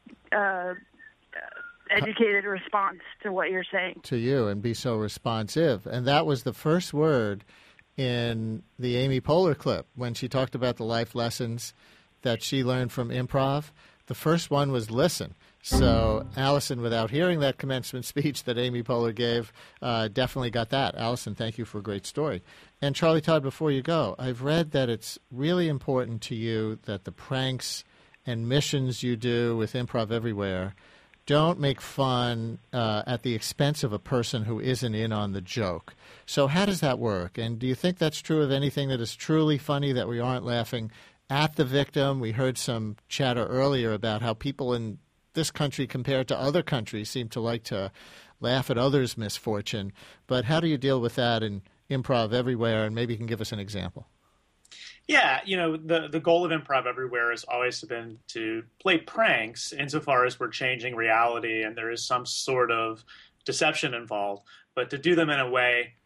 educated response to what you're saying. To you, and be so responsive. And that was the first word in the Amy Poehler clip when she talked about the life lessons that she learned from improv. The first one was listen. So Allison, without hearing that commencement speech that Amy Poehler gave, definitely got that. Allison, thank you for a great story. And Charlie Todd, before you go, I've read that it's really important to you that the pranks and missions you do with Improv Everywhere don't make fun at the expense of a person who isn't in on the joke. So how does that work? And do you think that's true of anything that is truly funny, that we aren't laughing at the victim? We heard some chatter earlier about how people in this country compared to other countries seem to like to laugh at others' misfortune. But how do you deal with that in Improv Everywhere? And maybe you can give us an example. Yeah, the goal of Improv Everywhere has always been to play pranks insofar as we're changing reality and there is some sort of deception involved, but to do them in a way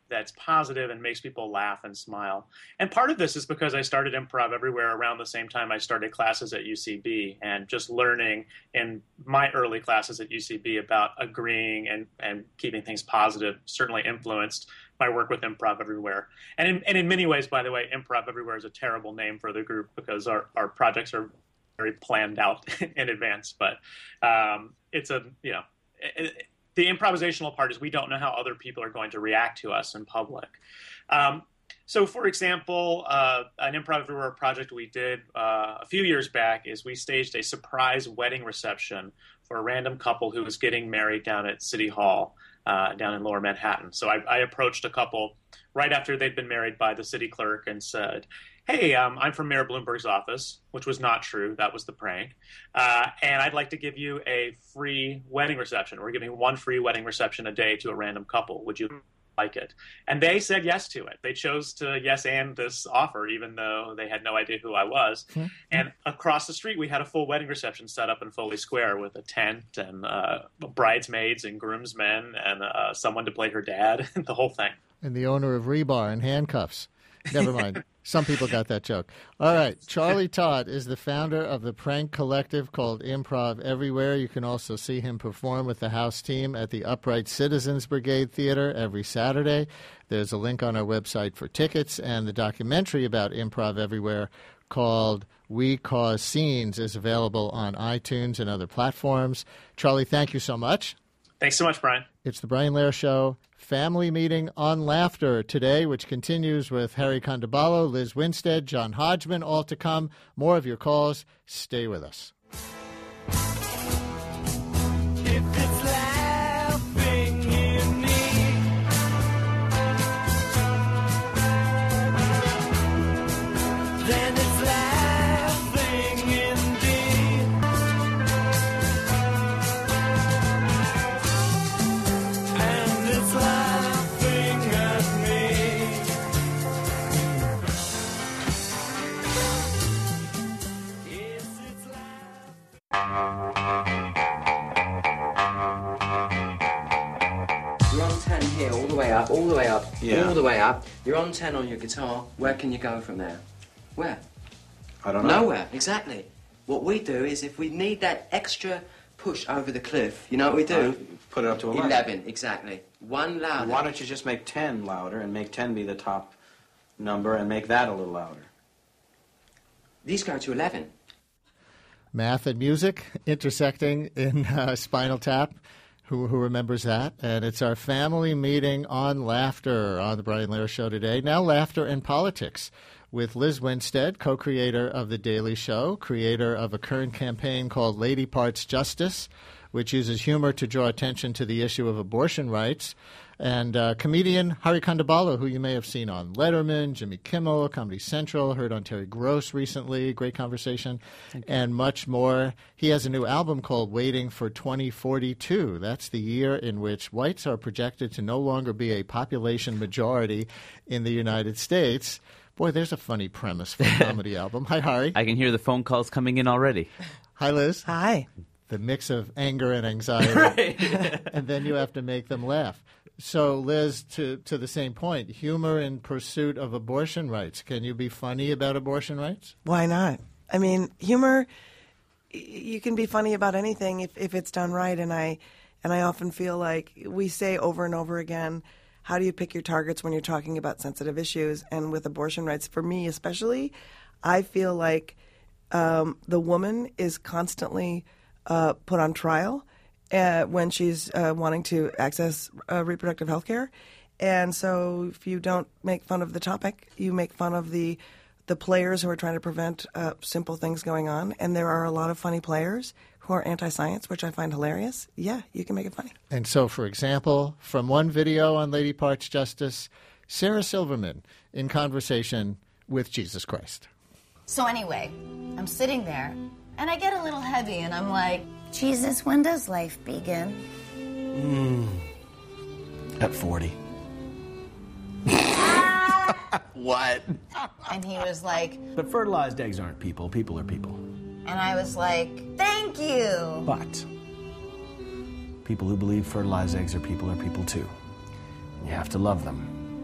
that's positive and makes people laugh and smile. And part of this is because I started Improv Everywhere around the same time I started classes at UCB, and just learning in my early classes at UCB about agreeing and keeping things positive certainly influenced my work with Improv Everywhere. And in many ways, by the way, Improv Everywhere is a terrible name for the group because our projects are very planned out in advance. But it's the improvisational part is we don't know how other people are going to react to us in public. So, for example, an Improv Everywhere project we did a few years back is we staged a surprise wedding reception for a random couple who was getting married down at City Hall down in Lower Manhattan. So I approached a couple right after they'd been married by the city clerk and said, hey, I'm from Mayor Bloomberg's office, which was not true. That was the prank. And I'd like to give you a free wedding reception. We're giving one free wedding reception a day to a random couple. Would you like it? And they said yes to it. They chose to yes and this offer, even though they had no idea who I was. Mm-hmm. And across the street, we had a full wedding reception set up in Foley Square with a tent and bridesmaids and groomsmen and someone to play her dad, the whole thing. And the owner of Rebar in handcuffs. Never mind. Some people got that joke. All right. Charlie Todd is the founder of the prank collective called Improv Everywhere. You can also see him perform with the house team at the Upright Citizens Brigade Theater every Saturday. There's a link on our website for tickets, and the documentary about Improv Everywhere called We Cause Scenes is available on iTunes and other platforms. Charlie, thank you so much. Thanks so much, Brian. It's the Brian Lehrer Show. Family meeting on laughter today, which continues with Harry Condoballo, Liz Winstead, John Hodgman, all to come. More of your calls. Stay with us. If it's laughing you need, then it's laughing indeed. And it's laughing at me. Yes, it's You're on 10 here, all the way up, all the way up, Yeah. all the way up. You're on 10 on your guitar. Where can you go from there? Where? I don't know. Nowhere, exactly. What we do is if we need that extra push over the cliff, you know what we do? Put it up to 11. 11, exactly. One louder. Why don't you just make 10 louder and make 10 be the top number and make that a little louder? These go to 11. Math and music intersecting in Spinal Tap. Who remembers that? And it's our family meeting on laughter on the Brian Lehrer Show today. Now laughter and politics with Liz Winstead, co-creator of The Daily Show, creator of a current campaign called Lady Parts Justice, which uses humor to draw attention to the issue of abortion rights, and comedian Hari Kondabolu, who you may have seen on Letterman, Jimmy Kimmel, Comedy Central, heard on Terry Gross recently, great conversation, and much more. He has a new album called Waiting for 2042. That's the year in which whites are projected to no longer be a population majority in the United States. Boy, there's a funny premise for a comedy album. Hi, Hari. I can hear the phone calls coming in already. Hi, Liz. Hi. The mix of anger and anxiety. Right. And then you have to make them laugh. So, Liz, to the same point, humor in pursuit of abortion rights. Can you be funny about abortion rights? Why not? I mean, humor, you can be funny about anything if it's done right. And I often feel like we say over and over again, how do you pick your targets when you're talking about sensitive issues? And with abortion rights, for me especially, I feel like the woman is constantly put on trial when she's wanting to access reproductive health care. And so if you don't make fun of the topic, you make fun of the players who are trying to prevent simple things going on. And there are a lot of funny players who are anti-science, which I find hilarious. Yeah, you can make it funny. And so, for example, from one video on Lady Parts Justice, Sarah Silverman in conversation with Jesus Christ. So anyway, I'm sitting there, and I get a little heavy, and I'm like, Jesus, when does life begin? At 40. What? And he was like, But fertilized eggs aren't people. People are people. and I was like, thank you. But people who believe fertilized eggs are people too. You have to love them.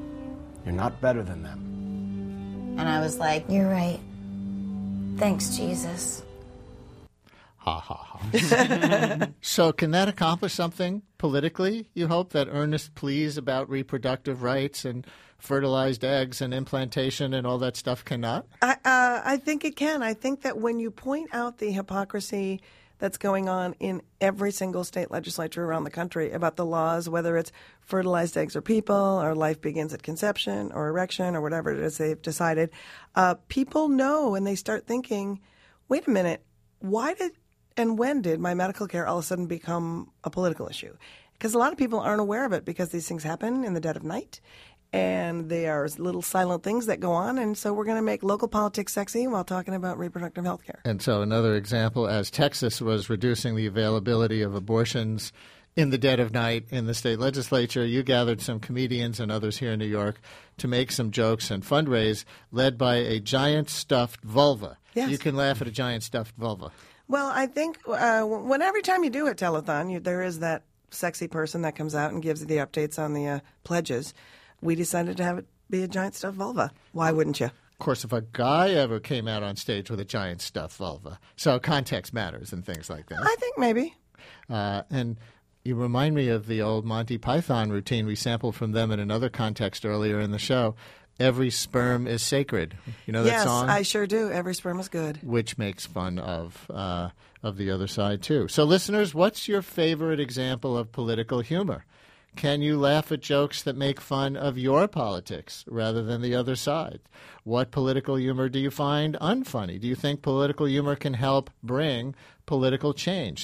You're not better than them. And I was like, you're right. Thanks, Jesus. Ha, ha, ha. So can that accomplish something politically, you hope, that earnest pleas about reproductive rights and fertilized eggs and implantation and all that stuff cannot? I think it can. I think that when you point out the hypocrisy that's going on in every single state legislature around the country about the laws, whether it's fertilized eggs or people, or life begins at conception or erection or whatever it is they've decided, people know and they start thinking, wait a minute, why did and when did my medical care all of a sudden become a political issue? Because a lot of people aren't aware of it because these things happen in the dead of night. And they are little silent things that go on. And so we're going to make local politics sexy while talking about reproductive health care. And so another example, as Texas was reducing the availability of abortions in the dead of night in the state legislature, you gathered some comedians and others here in New York to make some jokes and fundraise, led by a giant stuffed vulva. Yes. You can laugh at a giant stuffed vulva. Well, I think every time you do a telethon, there is that sexy person that comes out and gives you the updates on the pledges. We decided to have it be a giant stuffed vulva. Why wouldn't you? Of course, if a guy ever came out on stage with a giant stuffed vulva. So context matters and things like that. I think maybe. And you remind me of the old Monty Python routine we sampled from them in another context earlier in the show. Every sperm is sacred. You know that song? Yes, I sure do. Every sperm is good. Which makes fun of the other side, too. So, listeners, what's your favorite example of political humor? Can you laugh at jokes that make fun of your politics rather than the other side? What political humor do you find unfunny? Do you think political humor can help bring political change?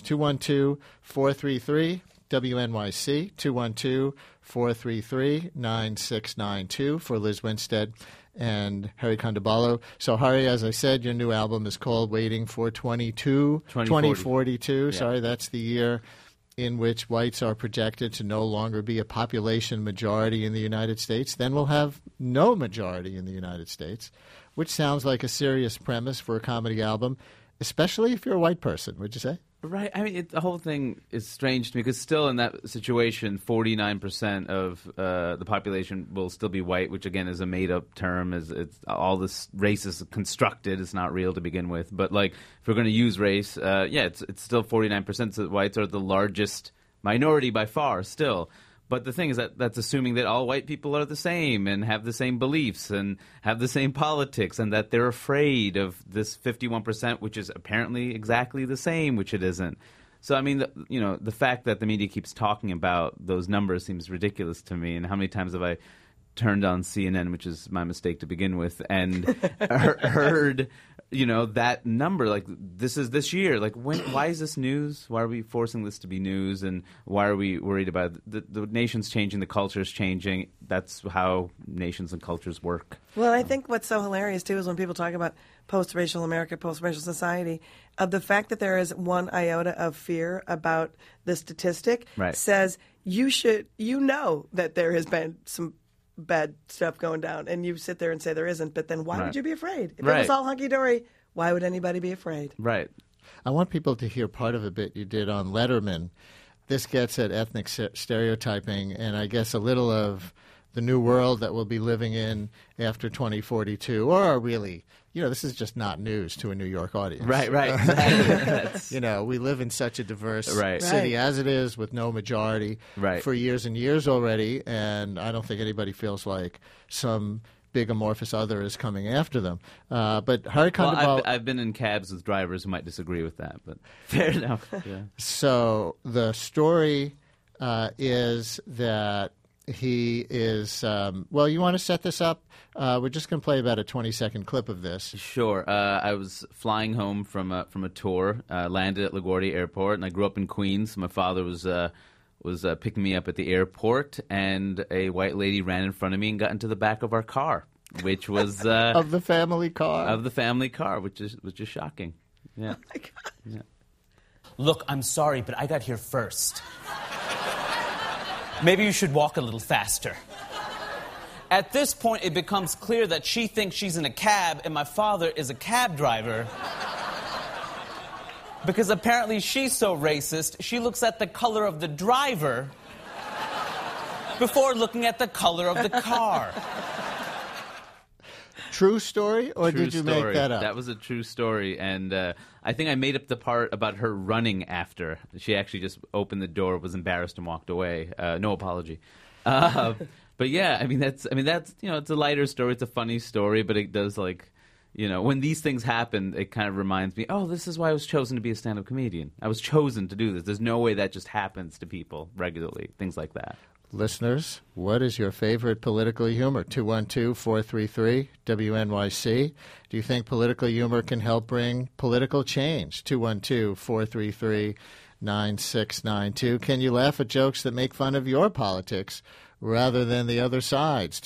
212-433-WNYC, 212-433-9692 for Liz Winstead and Hari Kondabolu. So, Hari, as I said, your new album is called Waiting for 2042. Yeah. Sorry, that's the year in which whites are projected to no longer be a population majority in the United States. Then we'll have no majority in the United States, which sounds like a serious premise for a comedy album, especially if you're a white person, would you say? Right. I mean, the whole thing is strange to me because still in that situation, 49% of the population will still be white, which again is a made-up term. It's all this race is constructed. It's not real to begin with. But like, if we're going to use race, it's still 49%. So whites are the largest minority by far still. But the thing is that that's assuming that all white people are the same and have the same beliefs and have the same politics and that they're afraid of this 51%, which is apparently exactly the same, which it isn't. So, I mean, the fact that the media keeps talking about those numbers seems ridiculous to me. And how many times have I turned on CNN, which is my mistake to begin with, and heard that number, like this is this year, like why is this news? Why are we forcing this to be news? And why are we worried about it? The nation's changing, the culture's changing. That's how nations and cultures work. Well, I think what's so hilarious too is when people talk about post-racial America, post-racial society, of the fact that there is one iota of fear about the statistic says you know that there has been some bad stuff going down, and you sit there and say there isn't, but then why would you be afraid? If it was all hunky-dory, why would anybody be afraid? Right. I want people to hear part of a bit you did on Letterman. This gets at ethnic stereotyping and I guess a little of the new world that we'll be living in after 2042, or really, this is just not news to a New York audience. Right. We live in such a diverse city as it is with no majority for years and years already, and I don't think anybody feels like some big amorphous other is coming after them. But Hari Kondabolu... I've been in cabs with drivers who might disagree with that, but fair enough. Yeah. So the story is that he is you want to set this up? We're just going to play about a 20-second clip of this. Sure. I was flying home from a tour, landed at LaGuardia Airport, and I grew up in Queens. My father was picking me up at the airport, and a white lady ran in front of me and got into the back of our car, which was of the family car, which is shocking. Yeah. Oh my God. Yeah. Look, I'm sorry, but I got here first. Maybe you should walk a little faster. At this point, it becomes clear that she thinks she's in a cab and my father is a cab driver. Because apparently she's so racist, she looks at the color of the driver before looking at the color of the car. True story, or True did you story. make that up? That was a true story, and I think I made up the part about her running after. She actually just opened the door, was embarrassed, and walked away. No apology. But yeah, I mean that's it's a lighter story. It's a funny story, but it does when these things happen, it kind of reminds me, oh, this is why I was chosen to be a stand-up comedian. I was chosen to do this. There's no way that just happens to people regularly. Things like that. Listeners, what is your favorite political humor? 212-433-WNYC. Do you think political humor can help bring political change? 212-433-9692. Can you laugh at jokes that make fun of your politics rather than the other side's?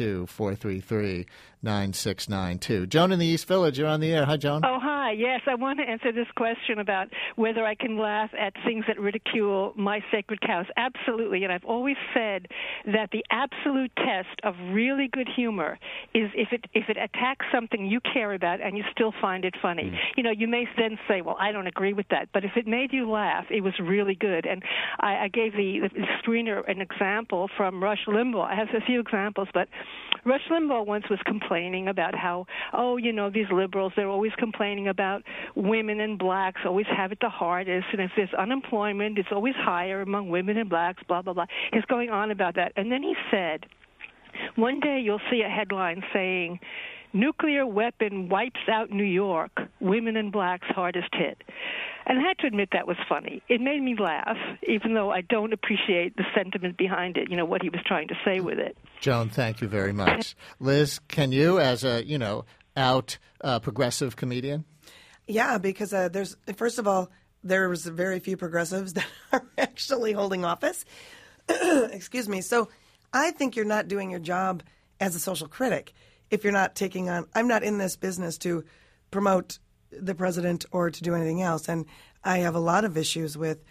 212-433-9692. Joan in the East Village, you're on the air. Hi, Joan. Oh, hi. Yes, I want to answer this question about whether I can laugh at things that ridicule my sacred cows. Absolutely. And I've always said that the absolute test of really good humor is if it attacks something you care about and you still find it funny. You may then say, well, I don't agree with that. But if it made you laugh, it was really good. And I gave the screener an example from Rush Limbaugh. I have a few examples, but Rush Limbaugh once was complaining about how, these liberals, they're always complaining about women and blacks always have it the hardest, and if there's unemployment, it's always higher among women and blacks, blah, blah, blah. He's going on about that. And then he said, one day you'll see a headline saying, nuclear weapon wipes out New York, women and blacks hardest hit. And I had to admit that was funny. It made me laugh, even though I don't appreciate the sentiment behind it, what he was trying to say with it. Joan, thank you very much. Liz, can you, as a, progressive comedian? Yeah, because first of all, there's very few progressives that are actually holding office. Excuse me. So I think you're not doing your job as a social critic if you're not taking on – I'm not in this business to promote the president or to do anything else. And I have a lot of issues with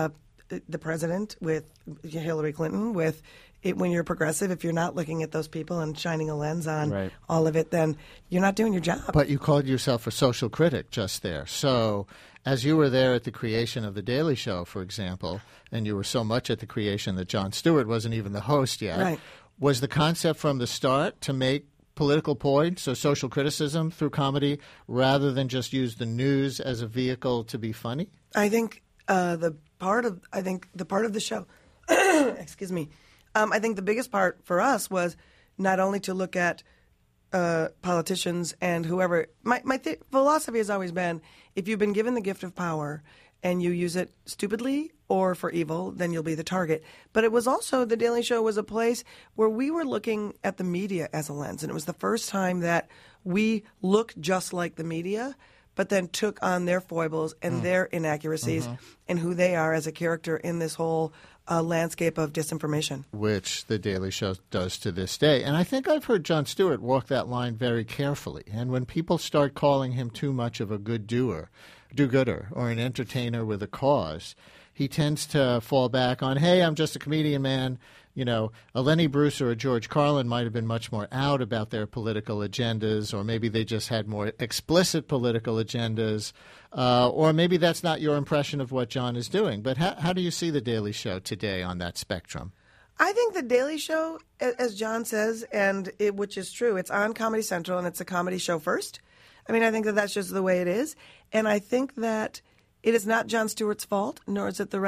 the president, with Hillary Clinton, with when you're progressive. If you're not looking at those people and shining a lens on all of it, then you're not doing your job. But you called yourself a social critic just there. So as you were there at the creation of The Daily Show, for example, and you were so much at the creation that Jon Stewart wasn't even the host yet, was the concept from the start to make political points or social criticism through comedy rather than just use the news as a vehicle to be funny? I think the part of the show, excuse me, I think the biggest part for us was not only to look at politicians and whoever. My philosophy has always been, if you've been given the gift of power and you use it stupidly or for evil, then you'll be the target. But it was also, The Daily Show was a place where we were looking at the media as a lens. And it was the first time that we looked just like the media, but then took on their foibles and their inaccuracies and who they are as a character in this whole landscape of disinformation. Which The Daily Show does to this day. And I think I've heard Jon Stewart walk that line very carefully. And when people start calling him too much of a do-gooder, or an entertainer with a cause, he tends to fall back on, hey, I'm just a comedian, man. A Lenny Bruce or a George Carlin might have been much more out about their political agendas, or maybe they just had more explicit political agendas, or maybe that's not your impression of what Jon is doing. But how do you see The Daily Show today on that spectrum? I think The Daily Show, as Jon says, which is true, it's on Comedy Central and it's a comedy show first. I mean, I think that's just the way it is. And I think that it is not Jon Stewart's fault, nor is it the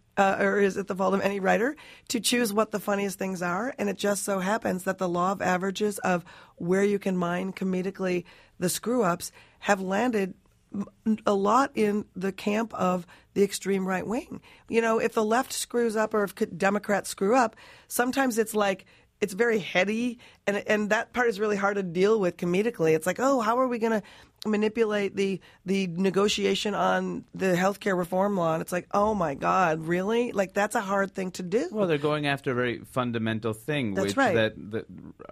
fault of any writer to choose what the funniest things are. And it just so happens that the law of averages of where you can mine comedically the screw-ups have landed a lot in the camp of the extreme right wing. If the left screws up or if Democrats screw up, sometimes it's like it's very heady, and that part is really hard to deal with comedically. It's like, oh, how are we going to manipulate the negotiation on the healthcare reform law? And it's like, oh my God, really? Like, that's a hard thing to do. Well, they're going after a very fundamental thing, that's which right. that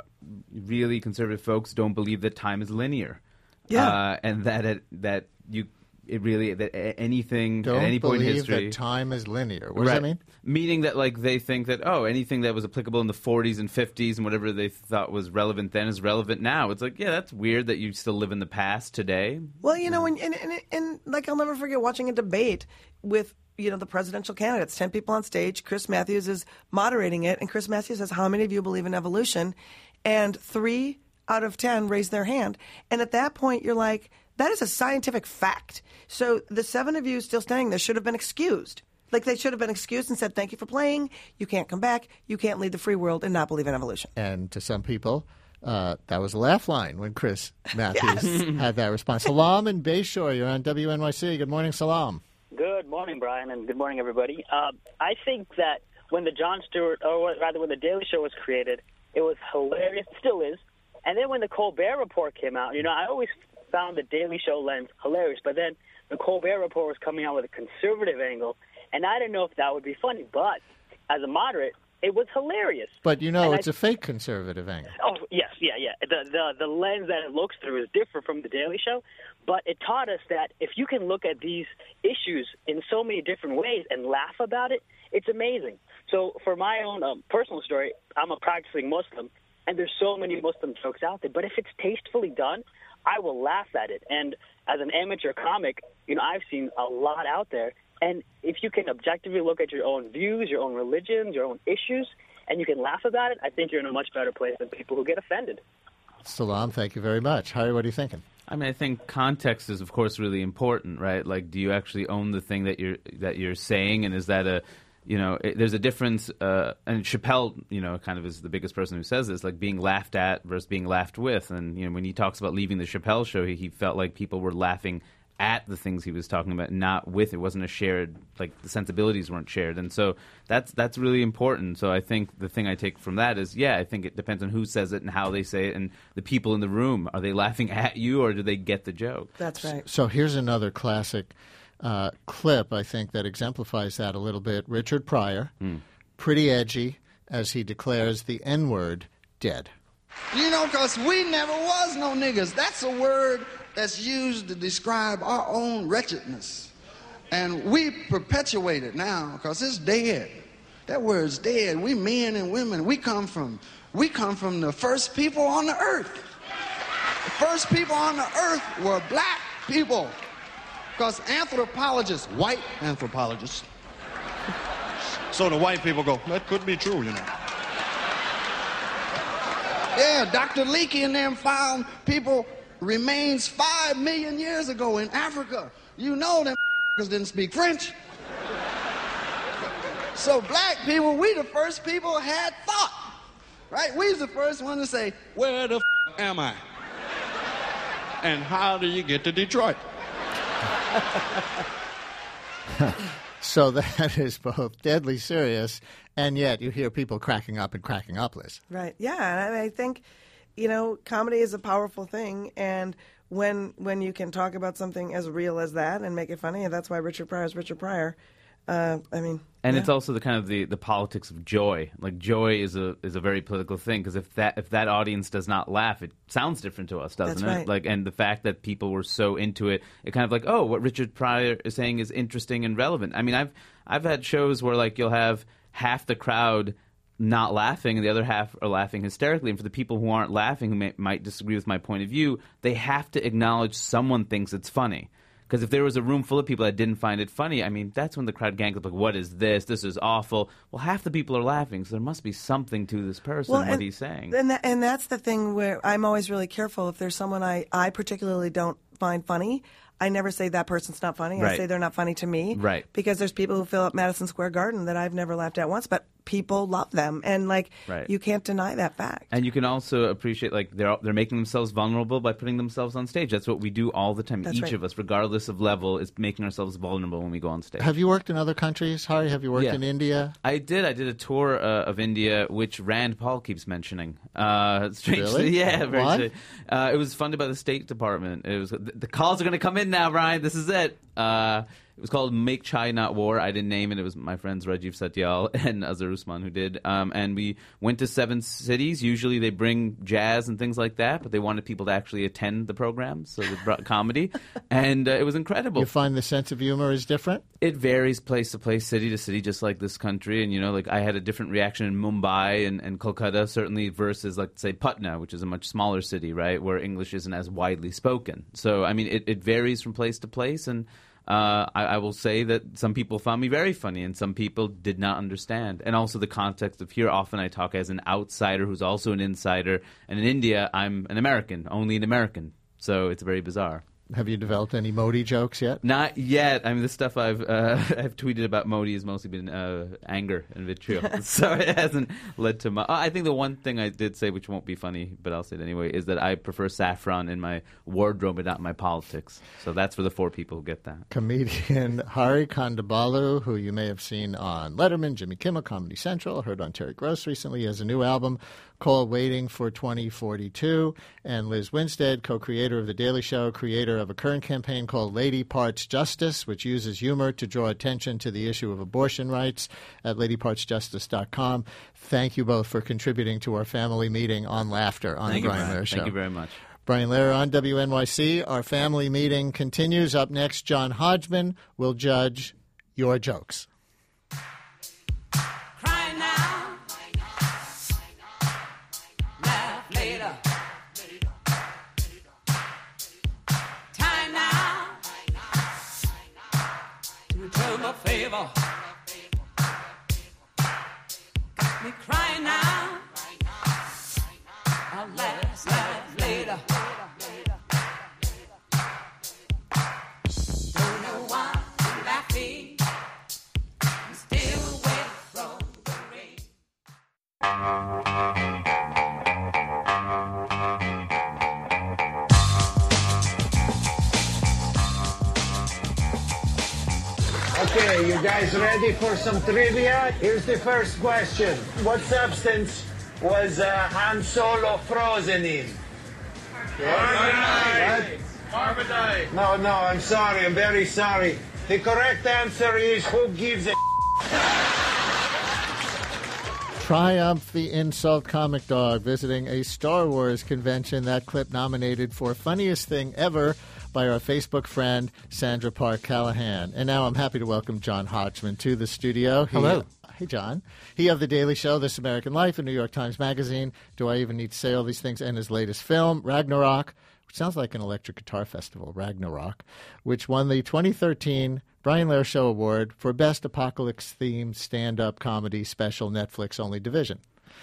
really conservative folks don't believe that time is linear. Yeah. And that anything Don't at any point in believe history, that time is linear. What does that mean? Meaning that, like, they think that, anything that was applicable in the 40s and 50s and whatever they thought was relevant then is relevant now. It's like, yeah, that's weird that you still live in the past today. Well, and like, I'll never forget watching a debate with, the presidential candidates, 10 people on stage. Chris Matthews is moderating it, and Chris Matthews says, how many of you believe in evolution? And 3 out of 10 raise their hand. And at that point, you're like, that is a scientific fact. So the 7 of you still standing there should have been excused. Like, they should have been excused and said, thank you for playing. You can't come back. You can't lead the free world and not believe in evolution. And to some people, that was a laugh line when Chris Matthews had that response. Salam in Bayshore, you're on WNYC. Good morning, Salam. Good morning, Brian, and good morning, everybody. I think that when the Jon Stewart, or rather when the Daily Show was created, it was hilarious, still is. And then when the Colbert Report came out, I always found the Daily Show lens hilarious, but then the Colbert Report was coming out with a conservative angle, and I didn't know if that would be funny, but as a moderate, it was hilarious. But it's a fake conservative angle. Oh, yes, yeah. The lens that it looks through is different from The Daily Show, but it taught us that if you can look at these issues in so many different ways and laugh about it, it's amazing. So for my own personal story, I'm a practicing Muslim, and there's so many Muslim jokes out there, but if it's tastefully done, I will laugh at it. And as an amateur comic, I've seen a lot out there. And if you can objectively look at your own views, your own religions, your own issues, and you can laugh about it, I think you're in a much better place than people who get offended. Salam, thank you very much. Harry, what are you thinking? I mean, I think context is, of course, really important, right? Like, do you actually own the thing that you're saying, and is that there's a difference, and Chappelle, kind of is the biggest person who says this, like being laughed at versus being laughed with. And, when he talks about leaving the Chappelle show, he felt like people were laughing at the things he was talking about, not with. It wasn't a shared, like, the sensibilities weren't shared. And so that's really important. So I think the thing I take from that is, I think it depends on who says it and how they say it, and the people in the room. Are they laughing at you, or do they get the joke? That's right. So here's another classic clip, I think, that exemplifies that a little bit. Richard Pryor, pretty edgy, as he declares the N-word dead. Because we never was no niggas. That's a word that's used to describe our own wretchedness. And we perpetuate it now because it's dead. That word's dead. We men and women, we come from the first people on the earth. The first people on the earth were black people. Because anthropologists, white anthropologists, so the white people go, that could be true, Yeah, Dr. Leakey and them found remains 5 million years ago in Africa. Them didn't speak French. So black people, we the first people had thought, right? We was the first one to say, where the am I? And how do you get to Detroit? So that is both deadly serious, and yet you hear people cracking up, Liz. Right. Yeah, and I think, comedy is a powerful thing, and when you can talk about something as real as that and make it funny, and that's why Richard Pryor is Richard Pryor. It's also the kind of the politics of joy. Like, joy is a very political thing, because if that audience does not laugh, it sounds different to us, doesn't That's it? right. Like, and the fact that people were so into it, it kind of like, what Richard Pryor is saying is interesting and relevant. I mean, I've had shows where, like, you'll have half the crowd not laughing and the other half are laughing hysterically, and for the people who aren't laughing, who might disagree with my point of view, they have to acknowledge someone thinks it's funny. Because if there was a room full of people that didn't find it funny, I mean, that's when the crowd gangs up, like, what is this? This is awful. Well, half the people are laughing, so there must be something to this person, what he's saying. And that's the thing where I'm always really careful. If there's someone I particularly don't find funny, I never say that person's not funny. Right. I say they're not funny to me. Right. Because there's people who fill up Madison Square Garden that I've never laughed at once, but people love them. And, like, Right. you can't deny that fact. And you can also appreciate, like, they're making themselves vulnerable by putting themselves on stage. That's what we do all the time. That's Each right. of us, regardless of level, is making ourselves vulnerable when we go on stage. Have you worked in other countries, Harry? Have you worked in India? I did. I did a tour of India, which Rand Paul keeps mentioning. Strangely, Really? yeah, very What? strange. It was funded by the State Department. It was the calls are going to come in now, Brian. This is it. It was called Make Chai Not War. I didn't name it. It was my friends Rajiv Satyal and Azhar Usman who did. And we went to 7 cities. Usually they bring jazz and things like that, but they wanted people to actually attend the program, so they brought comedy. And it was incredible. You find the sense of humor is different? It varies place to place, city to city, just like this country. And, like I had a different reaction in Mumbai and Kolkata, certainly, versus, like, say, Patna, which is a much smaller city, right, where English isn't as widely spoken. So, I mean, it varies from place to place. And I will say that some people found me very funny and some people did not understand. And also the context of here, often I talk as an outsider who's also an insider. And in India, I'm an American, only an American. So it's very bizarre. Have you developed any Modi jokes yet? Not yet. I mean, the stuff I've tweeted about Modi has mostly been anger and vitriol. So it hasn't led to much. I think the one thing I did say, which won't be funny, but I'll say it anyway, is that I prefer saffron in my wardrobe and not my politics. So that's for the 4 people who get that. Comedian Hari Kondabolu, who you may have seen on Letterman, Jimmy Kimmel, Comedy Central, heard on Terry Gross recently, has a new album called Waiting for 2042. And Liz Winstead, co-creator of The Daily Show, creator of a current campaign called Lady Parts Justice, which uses humor to draw attention to the issue of abortion rights at ladypartsjustice.com. Thank you both for contributing to our family meeting on laughter on The Brian Lehrer Show. Thank you very much. Brian Lehrer on WNYC. Our family meeting continues. Up next, John Hodgman will judge your jokes. Favor. Got me crying now. I'll laugh later. Don't know why I'm laughing. I'm still wet from the rain. Okay, you guys ready for some trivia? Here's the first question. What substance was Han Solo frozen in? Carbonite. Carbonite. No, I'm sorry. I'm very sorry. The correct answer is who gives a Triumph the Insult Comic Dog visiting a Star Wars convention. That clip nominated for Funniest Thing Ever by our Facebook friend, Sandra Park Callahan. And now I'm happy to welcome John Hodgman to the studio. Hello. Hey, John. He of The Daily Show, This American Life, and New York Times Magazine. Do I even need to say all these things? And his latest film, Ragnarok, which sounds like an electric guitar festival, Ragnarok, which won the 2013 Brian Lehrer Show Award for Best Apocalypse-Themed Stand-Up Comedy Special Netflix-Only Division.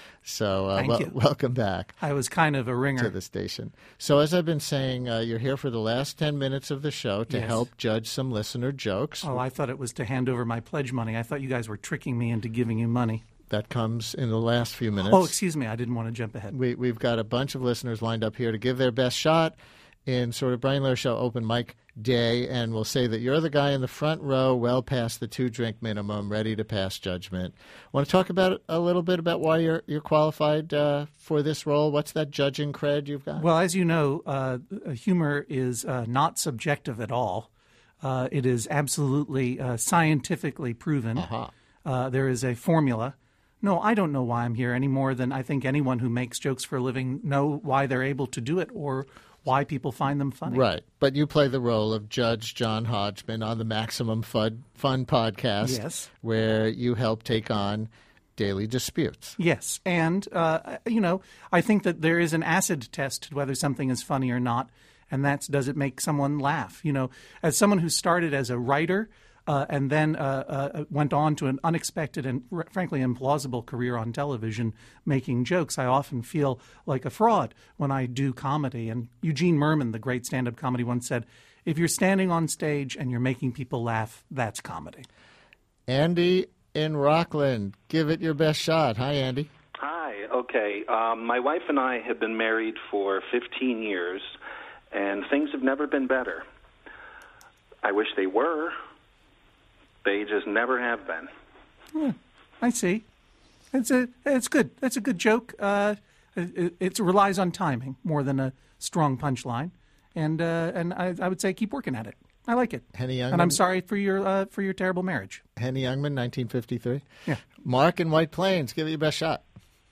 So Thank you. Welcome back. I was kind of a ringer. To the station. So as I've been saying, you're here for the last 10 minutes of the show to Yes. help judge some listener jokes. Oh, I thought it was to hand over my pledge money. I thought you guys were tricking me into giving you money. That comes in the last few minutes. Oh, excuse me. I didn't want to jump ahead. We've got a bunch of listeners lined up here to give their best shot in sort of Brian Lehrer Show open mic day, and we'll say that you're the guy in the front row, well past the 2-drink minimum, ready to pass judgment. Want to talk about a little bit about why you're qualified for this role? What's that judging cred you've got? Well, as you know, humor is not subjective at all. It is absolutely scientifically proven. There is a formula. No, I don't know why I'm here any more than I think anyone who makes jokes for a living know why they're able to do it or why people find them funny. Right. But you play the role of Judge John Hodgman on the Maximum Fun podcast, Yes. where you help take on daily disputes. Yes. And, I think that there is an acid test to whether something is funny or not, and that's does it make someone laugh? As someone who started as a writer and then went on to an unexpected and frankly implausible career on television making jokes, I often feel like a fraud when I do comedy. And Eugene Merman, the great stand-up comedy, once said, if you're standing on stage and you're making people laugh, that's comedy. Andy in Rockland, give it your best shot. Hi, Andy. Hi. Okay. My wife and I have been married for 15 years, and things have never been better. I wish they were. They just never have been. Yeah, I see. It's good. That's a good joke. It relies on timing more than a strong punchline, and I would say keep working at it. I like it. Henny Youngman. And I'm sorry for your terrible marriage. Henny Youngman, 1953. Yeah. Mark in White Plains, give it your best shot.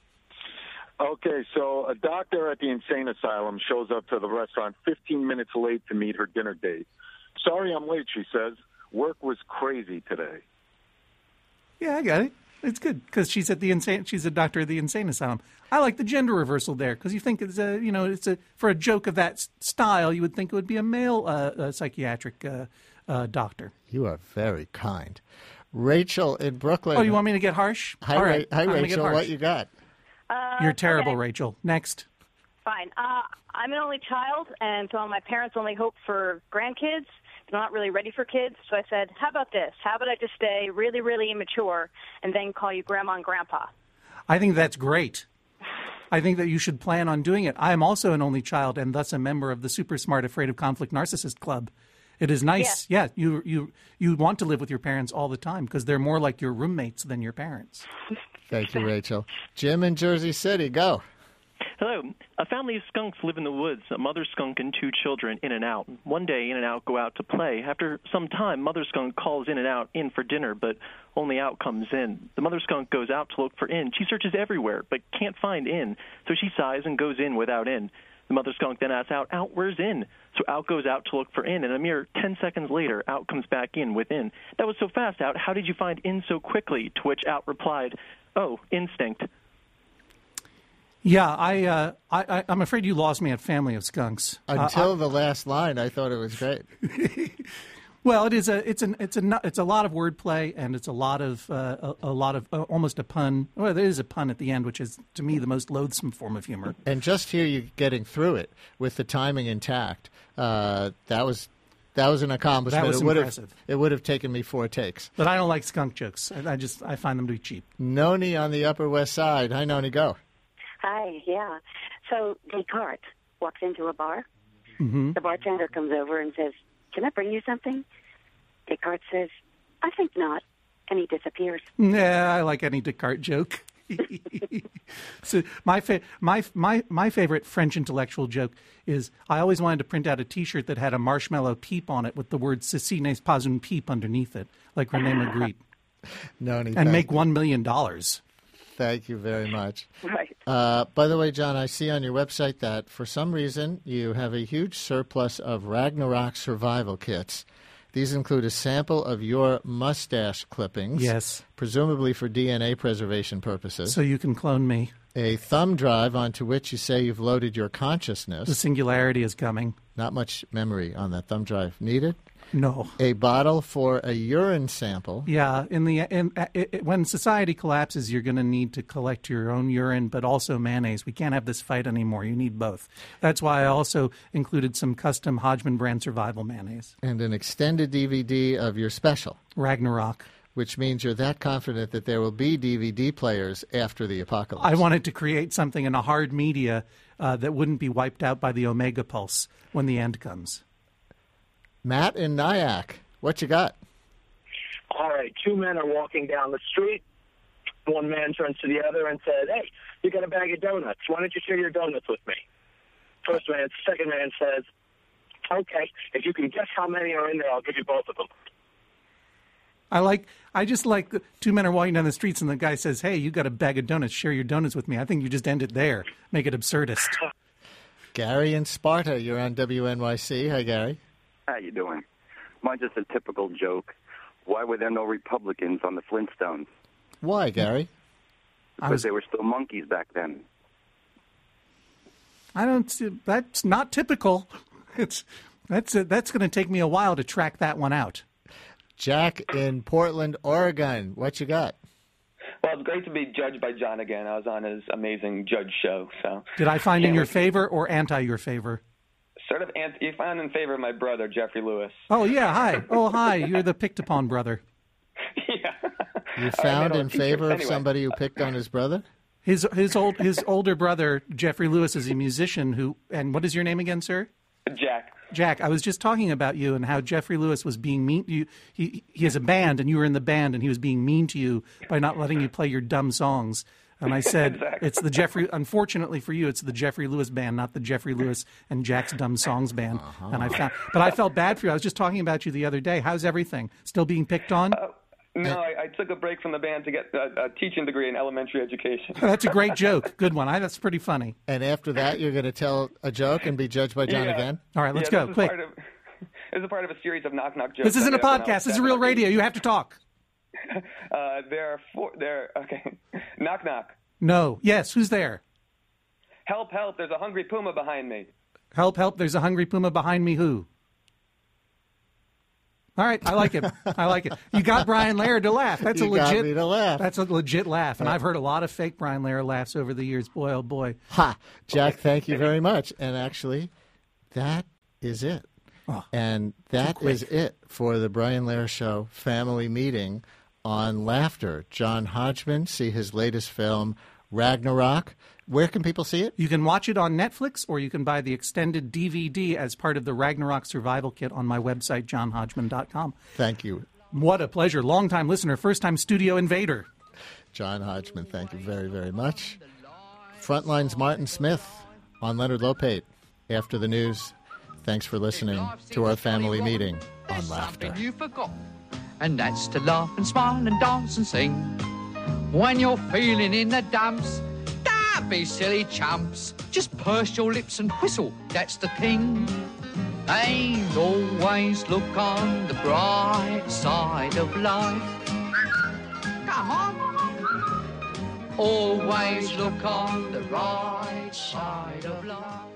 Okay, so a doctor at the insane asylum shows up to the restaurant 15 minutes late to meet her dinner date. Sorry I'm late, she says. Work was crazy today. Yeah, I got it. It's good because she's a doctor at the insane asylum. I like the gender reversal there because you think for a joke of that style, you would think it would be a male psychiatric doctor. You are very kind. Rachel in Brooklyn. Oh, you want me to get harsh? Hi, All right, hi I'm gonna get Rachel. harsh. What you got? You're terrible, okay. Rachel. Next. Fine. I'm an only child, and so my parents only hope for grandkids. They're not really ready for kids, so I said, how about this? How about I just stay really, really immature and then call you Grandma and Grandpa? I think that's great. I think that you should plan on doing it. I am also an only child and thus a member of the Super Smart Afraid of Conflict Narcissist Club. It is nice. Yeah, you want to live with your parents all the time because they're more like your roommates than your parents. Thank you, Rachel. Jim in Jersey City, go. Hello. A family of skunks live in the woods, a mother skunk and two children, In and Out. One day, In and Out go out to play. After some time, mother skunk calls In and Out in for dinner, but only Out comes in. The mother skunk goes out to look for In. She searches everywhere, but can't find In, so she sighs and goes in without In. The mother skunk then asks Out, where's In? So Out goes out to look for In, and a mere 10 seconds later, Out comes back in with In. That was so fast, Out. How did you find In so quickly? To which Out replied, oh, instinct. Yeah, I'm afraid you lost me at Family of Skunks. Until the last line, I thought it was great. Well, it's a lot of wordplay, and it's a lot of almost a pun. Well, there is a pun at the end, which is to me the most loathsome form of humor. And just hear you getting through it with the timing intact. That was an accomplishment. That was impressive. It would have taken me 4 takes. But I don't like skunk jokes. I find them to be cheap. Noni on the Upper West Side. Hi, Noni, go. Hi, yeah. So Descartes walks into a bar. Mm-hmm. The bartender comes over and says, can I bring you something? Descartes says, I think not. And he disappears. Yeah, I like any Descartes joke. So my favorite French intellectual joke is I always wanted to print out a T-shirt that had a marshmallow peep on it with the word "Ceci n'est pas une pipe" underneath it, like René Magritte. Noni, and make $1 million. Thank you very much. Right. By the way, John, I see on your website that for some reason you have a huge surplus of Ragnarok survival kits. These include a sample of your mustache clippings. Yes. Presumably for DNA preservation purposes. So you can clone me. A thumb drive onto which you say you've loaded your consciousness. The singularity is coming. Not much memory on that thumb drive needed. No. A bottle for a urine sample. Yeah. When society collapses, you're going to need to collect your own urine, but also mayonnaise. We can't have this fight anymore. You need both. That's why I also included some custom Hodgman brand survival mayonnaise. And an extended DVD of your special. Ragnarok. Which means you're that confident that there will be DVD players after the apocalypse. I wanted to create something in a hard media that wouldn't be wiped out by the Omega Pulse when the end comes. Matt in Nyack, what you got? All right, 2 men are walking down the street. One man turns to the other and says, hey, you got a bag of donuts. Why don't you share your donuts with me? Second man says, okay, if you can guess how many are in there, I'll give you both of them. I just like the 2 men are walking down the streets and the guy says, hey, you got a bag of donuts, share your donuts with me. I think you just end it there. Make it absurdist. Gary in Sparta, you're on WNYC. Hi, Gary. How you doing? Mine's just a typical joke. Why were there no Republicans on the Flintstones? Why, Gary? Because they were still monkeys back then. That's not typical. That's going to take me a while to track that one out. Jack in Portland, Oregon. What you got? Well, it's great to be judged by John again. I was on his amazing judge show. So did I find in your favor or anti your favor? Sort of you found in favor of my brother, Jeffrey Lewis. Oh, yeah, hi. Oh, hi, you're the picked upon brother. Yeah. You found in favor of somebody who picked on his brother? His older brother, Jeffrey Lewis, is a musician and what is your name again, sir? Jack. Jack, I was just talking about you and how Jeffrey Lewis was being mean. He has a band, and you were in the band, and he was being mean to you by not letting you play your dumb songs. And I said, Exactly. it's the Jeffrey, unfortunately for you, it's the Jeffrey Lewis Band, not the Jeffrey Lewis and Jack's Dumb Songs Band. And but I felt bad for you. I was just talking about you the other day. How's everything? Still being picked on? No, I took a break from the band to get a teaching degree in elementary education. That's a great joke. Good one. That's pretty funny. And after that, you're going to tell a joke and be judged by John Yeah. again? All right, let's go. Quick. This is part of a series of knock-knock jokes. This isn't a that I have podcast. This is real radio. You have to talk. Okay. Knock, knock. No. Yes. Who's there? Help, help. There's a hungry puma behind me. Help, help. There's a hungry puma behind me. Who? All right. I like it. I like it. You got Brian Lehrer to laugh. That's You a legit. got me to laugh. That's a legit laugh. And I've heard a lot of fake Brian Lehrer laughs over the years. Boy, oh boy. Ha! Jack, thank you very much. And actually, that is it. And that is it for the Brian Lehrer Show family meeting on Laughter. John Hodgman, see his latest film, Ragnarok. Where can people see it? You can watch it on Netflix, or you can buy the extended DVD as part of the Ragnarok Survival Kit on my website, johnhodgman.com. Thank you. What a pleasure. Long-time listener, first-time studio invader. John Hodgman, thank you very, very much. Frontline's Martin Smith on Leonard Lopate. After the news, thanks for listening to our family meeting on Laughter. Something you forgot, and that's to laugh and smile and dance and sing. When you're feeling in the dumps, don't be silly chumps. Just purse your lips and whistle, that's the thing. And always look on the bright side of life. Come on. Always look on the right side of life.